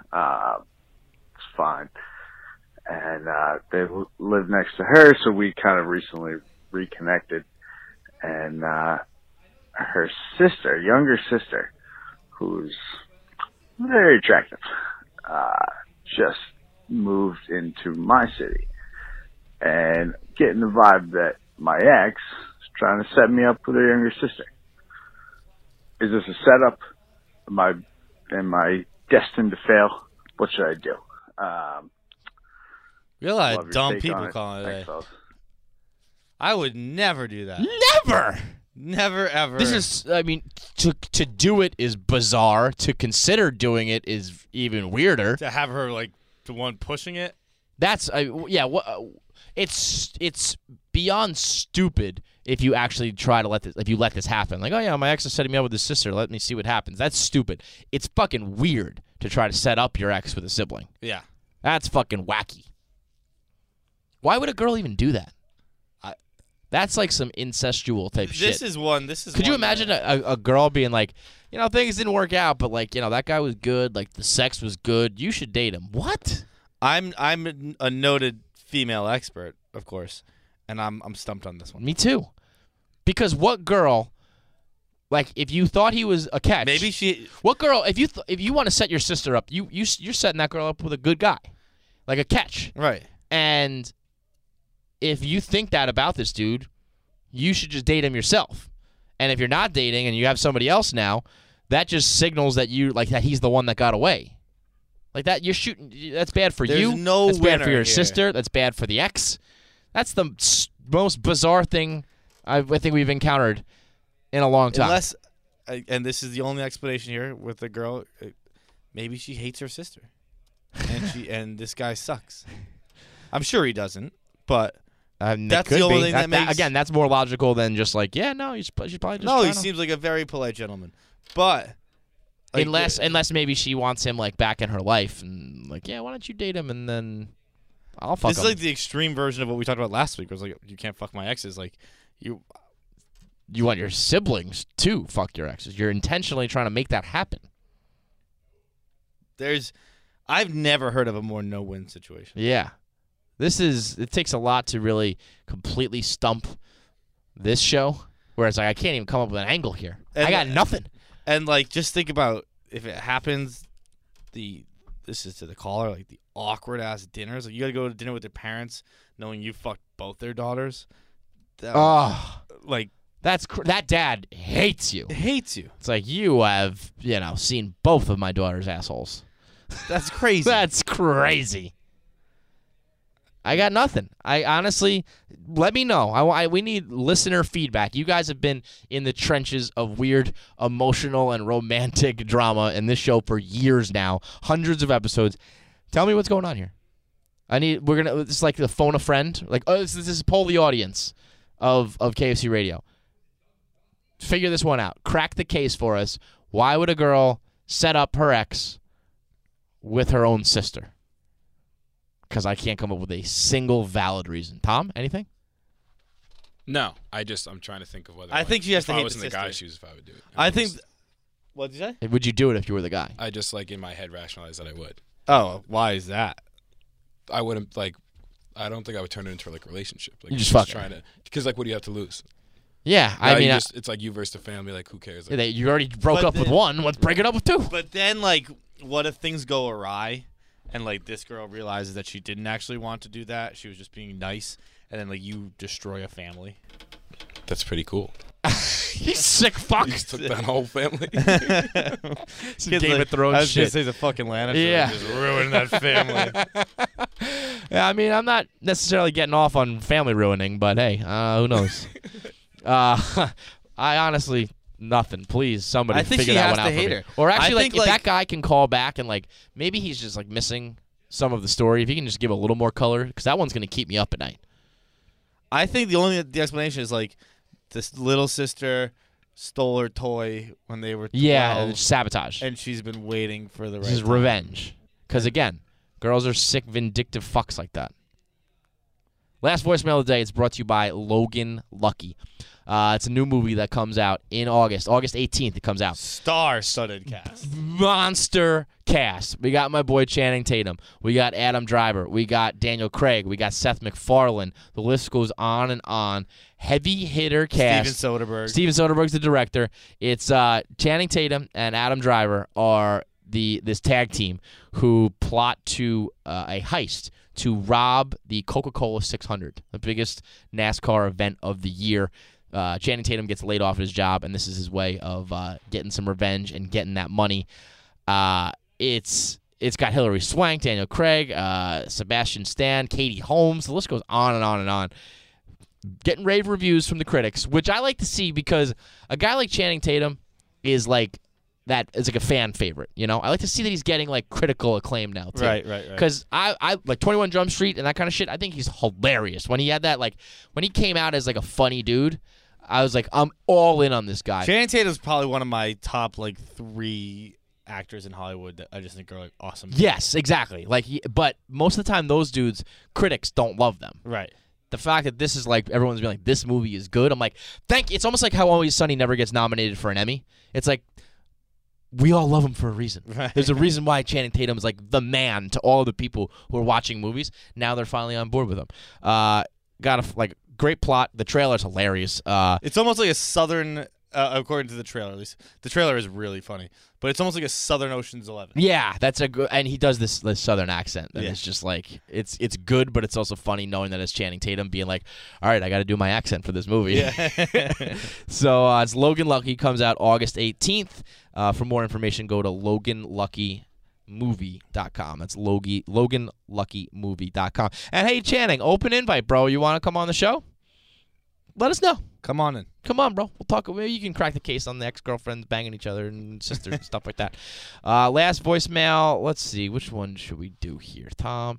It's fine. And they live next to her, so we kind of recently reconnected. And her sister, younger sister, who's very attractive, just moved into my city. And getting the vibe that my ex is trying to set me up with her younger sister. Is this a setup? Am I destined to fail? What should I do? we got a lot Love of your dumb take people on it. calling today. Thanks, fellas. I would never do that. Never. Never ever. This is, I mean, to do it is bizarre. To consider doing it is even weirder. to have her like the one pushing it. That's, yeah. It's beyond stupid if you actually try to let this happen. Like, oh yeah, my ex is setting me up with his sister. Let me see what happens. That's stupid. It's fucking weird to try to set up your ex with a sibling. Yeah. That's fucking wacky. Why would a girl even do that? That's like some incestual type shit. Could you imagine a girl being like, things didn't work out, but like, that guy was good, like the sex was good. You should date him. What? I'm a noted female expert, of course, and I'm stumped on this one. Me too. Because what girl, like, if you thought he was a catch, maybe she. What girl? If you want to set your sister up, you're setting that girl up with a good guy, like a catch, right? And if you think that about this dude, you should just date him yourself. And if you're not dating and you have somebody else now, that just signals that that he's the one that got away. Like that, you're shooting. That's bad for There's you. no That's bad for your winner here. sister. That's bad for the ex. That's the most bizarre thing I think we've encountered in a long time. Unless, and this is the only explanation here with the girl, maybe she hates her sister, and this guy sucks. I'm sure he doesn't, but that's the only thing that makes. Again, that's more logical than just like, yeah, no, she's probably just. No, he seems like a very polite gentleman, but like, unless maybe she wants him like back in her life, and like, yeah, why don't you date him, and then I'll fuck him. This is like the extreme version of what we talked about last week. It was like, you can't fuck my exes. Like, you want your siblings to fuck your exes. You're intentionally trying to make that happen. I've never heard of a more no-win situation. Yeah. It takes a lot to really completely stump this show, whereas like, I can't even come up with an angle here. I got nothing. And like, just think about if it happens, this is to the caller, like the awkward ass dinners. Like, you got to go to dinner with their parents knowing you fucked both their daughters. Like, that dad hates you. Hates you. It's like, you have, seen both of my daughter's assholes. That's crazy. That's crazy. I got nothing. I honestly, let me know. We need listener feedback. You guys have been in the trenches of weird, emotional, and romantic drama in this show for years now, hundreds of episodes. Tell me what's going on here. It's like the phone a friend. Like, this is poll the audience of KFC Radio. Figure this one out. Crack the case for us. Why would a girl set up her ex with her own sister? Because I can't come up with a single valid reason. Tom, anything? No, I'm trying to think of whether I think she has to hate if I was in the the guy's sister. shoes, if I would do it. I think. What did you say? Would you do it if you were the guy? I just like in my head rationalize that I would. Oh, why is that? I wouldn't like. I don't think I would turn it into like a relationship. Like, you just fuck trying to, because like, what do you have to lose? Yeah, I mean, it's like you versus the family. Like, who cares? Like, you already broke up with one. Let's break it up with two. But then, like, what if things go awry? And, like, this girl realizes that she didn't actually want to do that. She was just being nice. And then, like, you destroy a family. That's pretty cool. You sick fuck. You just took that whole family. Some Game of Thrones I was shit. going to say the fucking Lannister. Yeah. Just ruined that family. Yeah, I mean, I'm not necessarily getting off on family ruining, but hey, who knows? I honestly... Nothing. Please, somebody I think figure she that has one out to for hate me. her. Or actually, I like, think, if that guy can call back and, like, maybe he's just, like, missing some of the story. If he can just give a little more color, because that one's going to keep me up at night. I think the explanation is, like, this little sister stole her toy when they were 12. Yeah, and sabotage. And she's been waiting for the right This is time. revenge. Because, again, girls are sick, vindictive fucks like that. Last voicemail of the day is brought to you by Logan Lucky. It's a new movie that comes out in August. August 18th it comes out. Star-studded cast. Monster cast. We got my boy Channing Tatum. We got Adam Driver. We got Daniel Craig. We got Seth MacFarlane. The list goes on and on. Heavy hitter cast. Steven Soderbergh. Steven Soderbergh's the director. It's Channing Tatum and Adam Driver are this tag team who plot to a heist to rob the Coca-Cola 600, the biggest NASCAR event of the year. Channing Tatum gets laid off his job, and this is his way of getting some revenge and getting that money. It's got Hilary Swank, Daniel Craig, Sebastian Stan, Katie Holmes. The list goes on and on and on. Getting rave reviews from the critics, which I like to see because a guy like Channing Tatum is like that is like a fan favorite. You know, I like to see that he's getting like critical acclaim now too. Right. Because I like 21 Jump Street and that kind of shit. I think he's hilarious. When he had that, like when he came out as like a funny dude, I was like, I'm all in on this guy. Channing Tatum's probably one of my top like 3 actors in Hollywood that I just think are like awesome. Yes, exactly. Like, but most of the time, those dudes, critics don't love them. Right. The fact that this is like everyone's being like, this movie is good. I'm like, thank you. It's almost like how Always Sunny never gets nominated for an Emmy. It's like, we all love him for a reason. Right. There's a reason why Channing Tatum is like the man to all the people who are watching movies. Now they're finally on board with him. Got a great plot. The trailer's hilarious. It's almost like a southern, according to the trailer at least. The trailer is really funny, but it's almost like a Southern Ocean's 11. Yeah, that's a good, and he does this southern accent, and Yeah. it's just like it's good, but it's also funny knowing that it's Channing Tatum being like, all right, I got to do my accent for this movie. Yeah. So it's Logan Lucky, comes out August 18th. For more information, go to LoganLuckyMovie.com. That's LoganLuckyMovie.com. And hey, Channing, open invite, bro. You want to come on the show? Let us know. Come on in. Come on, bro. We'll talk. Maybe you can crack the case on the ex-girlfriends banging each other and sisters and stuff like that. Last voicemail. Let's see. Which one should we do here, Tom?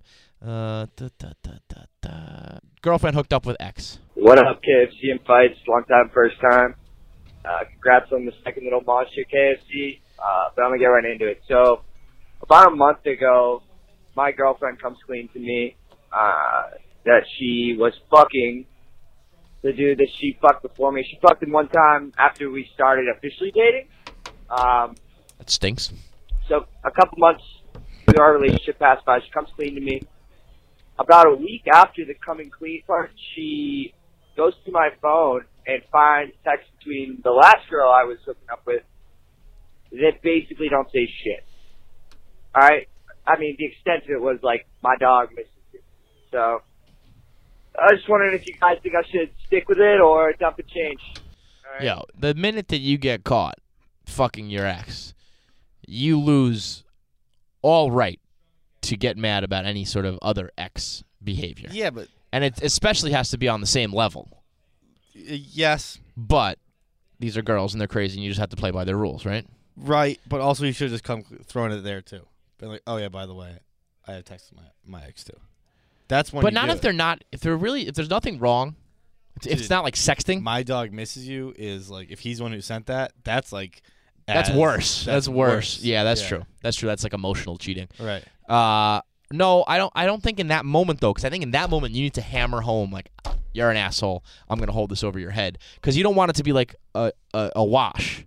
Girlfriend hooked up with ex. What up, KFC and Fights? Long time, first time. Congrats on the second little monster, KFC. But I'm going to get right into it. So, about a month ago, my girlfriend comes clean to me that she was fucking the dude that she fucked before me. She fucked him one time after we started officially dating. That stinks. So, a couple months into our relationship passed by. She comes clean to me. About a week after the coming clean part, she goes to my phone and finds texts between the last girl I was hooking up with that basically don't say shit. Alright? I mean, the extent of it was like, my dog misses you. So, I was just wondering if you guys think I should stick with it or dump and change. All right? Yo, the minute that you get caught fucking your ex, you lose all right to get mad about any sort of other ex behavior. Yeah, but And it especially has to be on the same level. yes. But these are girls and they're crazy and you just have to play by their rules, right? Right, but also you should have just come throwing it there too. Been like, oh yeah, by the way, I have texted my ex too. That's when. But you not do if it. they're not. If there's nothing wrong. If it's Dude, not like sexting. My dog misses you is like if he's the one who sent that. That's like. That's worse. That's worse. Yeah, that's Yeah. true. That's true. That's like emotional cheating. Right. No, I don't think in that moment though, because I think in that moment you need to hammer home like, you're an asshole. I'm gonna hold this over your head because you don't want it to be like a wash.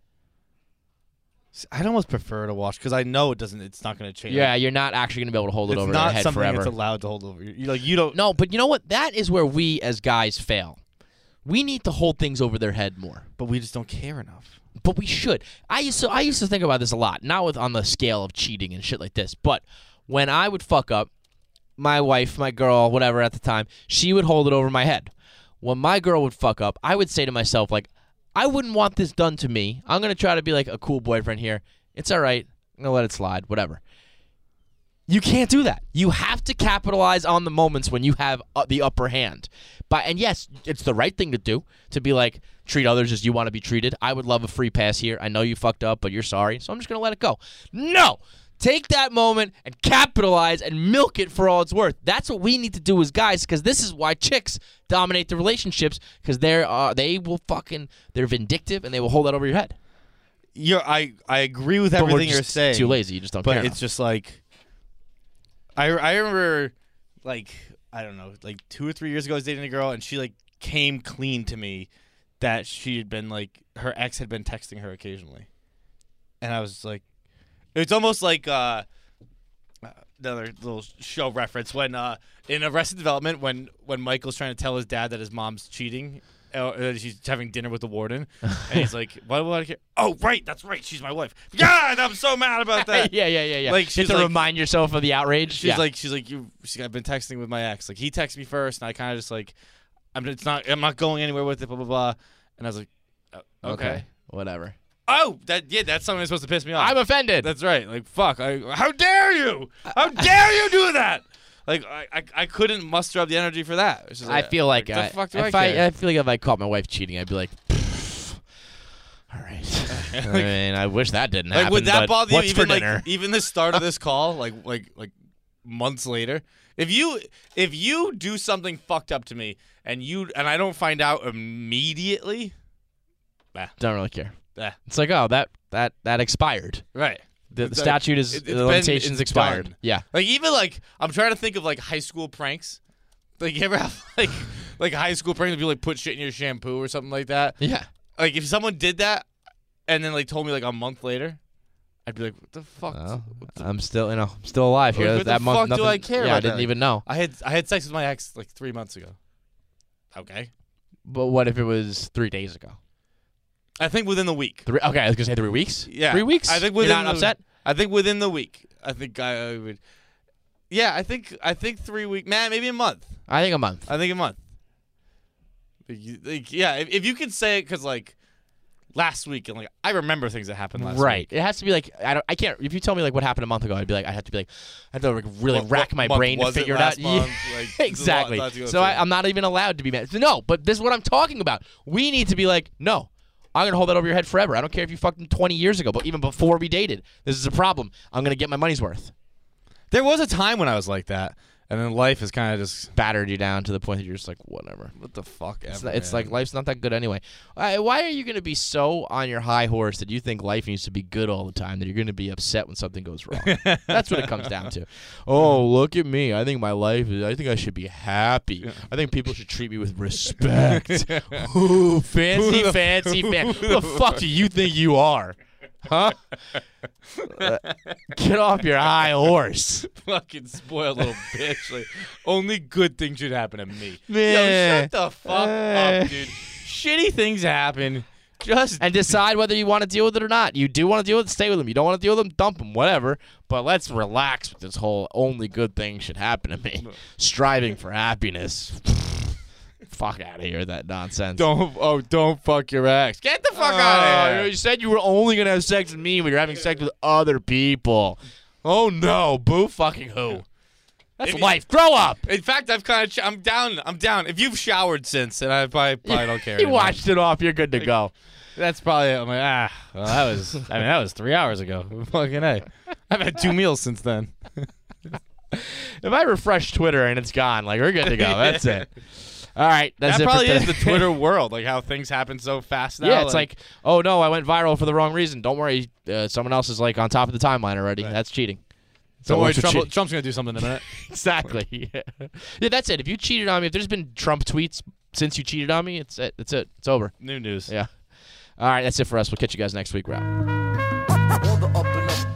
I'd almost prefer to watch because I know it doesn't. It's not going to change. Yeah, you're not actually gonna be able to hold it It's over not your head something forever. that's allowed to hold over. You don't. No, but you know what? That is where we as guys fail. We need to hold things over their head more. But we just don't care enough. But we should. I used to think about this a lot, not on the scale of cheating and shit like this, but when I would fuck up, my wife, my girl, whatever at the time, she would hold it over my head. When my girl would fuck up, I would say to myself, like, I wouldn't want this done to me. I'm going to try to be like a cool boyfriend here. It's all right. I'm going to let it slide, whatever. You can't do that. You have to capitalize on the moments when you have the upper hand. And yes, it's the right thing to do, to be like, treat others as you want to be treated. I would love a free pass here. I know you fucked up, but you're sorry, so I'm just going to let it go. No! Take that moment and capitalize and milk it for all it's worth. That's what we need to do as guys, because this is why chicks dominate the relationships, because they're vindictive and they will hold that over your head. I agree with But we're everything you're just saying. too lazy. You just don't but care it's enough. just like I remember like I don't know, like 2 or 3 years ago I was dating a girl and she like came clean to me that she had been like her ex had been texting her occasionally. And I was like it's almost like another little show reference when in Arrested Development when Michael's trying to tell his dad that his mom's cheating. She's having dinner with the warden, and he's like, "Why do I care?" Oh, right, that's right. She's my wife. God, I'm so mad about that. Yeah. Like Just she's to like, remind yourself of the outrage. she's like, I've been texting with my ex. Like he texted me first, and I kind of just like, I'm not going anywhere with it. Blah blah blah. And I was like, okay. Whatever. Oh, that's something that's supposed to piss me off. I'm offended. That's right. Like fuck. How dare you? How dare you do that? Like I couldn't muster up the energy for that. It's just I feel like the fuck do I feel like if I caught my wife cheating, I'd be like, all right. man. I mean, I wish that didn't happen. Like, would that but bother you? what's for Even dinner? even the start of this call, like months later, if you do something fucked up to me and I don't find out immediately, Don't really care. eh, It's like, oh, that expired. right. The It's like- statute is it's the been- limitations it's expired. done. Yeah. Like even like I'm trying to think of like high school pranks. Like you ever have like high school pranks if you like put shit in your shampoo or something like that? Yeah. Like if someone did that and then like told me like a month later, I'd be like, what the fuck? Well, What the- I'm still, I'm still alive here. Like, what that the month, fuck nothing, do I care Yeah, about I didn't that? even know. I had sex with my ex like 3 months ago. Okay. But what if it was 3 days ago? I think within the week. Okay, I was gonna say 3 weeks. Yeah. 3 weeks. I think You're within not the, upset. I think within the week. I think I would. Yeah, I think 3 weeks. Man, maybe a month. I think a month. I think a month. Yeah, if you could say it, because like last week and like I remember things that happened last Right. week. It has to be like I can't. If you tell me like what happened a month ago, I'd have to like really What rack my month brain to was it figure it last out. month? Yeah, Like, there's a lot exactly. to go So through. I'm not even allowed to be mad. No, but this is what I'm talking about. We need to be like, no, I'm gonna hold that over your head forever. I don't care if you fucked 20 years ago, but even before we dated, this is a problem. I'm gonna get my money's worth. There was a time when I was like that, and then life has kind of just Battered you down to the point that you're just like, whatever. what the fuck It's, ever. it's man. like life's not that good anyway. Why are you going to be so on your high horse that you think life needs to be good all the time that you're going to be upset when something goes wrong? That's what it comes down to. Oh, look at me. I think I think I should be happy. I think people should treat me with respect. Ooh, fancy fan. Who the fuck do you think you are? Huh? Get off your high horse. fucking spoiled little bitch. Like only good things should happen to me. Man. Yo, shut the fuck up, dude. Shitty things happen. Just And decide whether you want to deal with it or not. You do want to deal with it, stay with them. You don't want to deal with them, dump them, whatever. But let's relax with this whole only good things should happen to me. Striving for happiness. Fuck out of here, that nonsense. don't fuck your ex. Get the fuck out of here. You said you were only going to have sex with me when you're having sex with other people. Oh, no. Boo fucking who? That's If you- life. Grow up. In fact, I'm down. If you've showered since, and I probably don't care. You anymore. washed it off. You're good to go. That's probably. I'm like, well, that was 3 hours ago. Fucking A. I've had 2 meals since then. If I refresh Twitter and it's gone, like, we're good to go. That's it. All right. That's That it probably for is today. the Twitter world, like how things happen so fast now. Yeah, it's like, oh no, I went viral for the wrong reason. Don't worry, someone else is like on top of the timeline already. Right. That's cheating. don't So worry, what's for cheating? Trump's gonna do something in a minute. Exactly. Yeah, that's it. If you cheated on me, if there's been Trump tweets since you cheated on me, it's it. That's it. It's over. New news. Yeah. All right, that's it for us. We'll catch you guys next week. We're out. All the up and up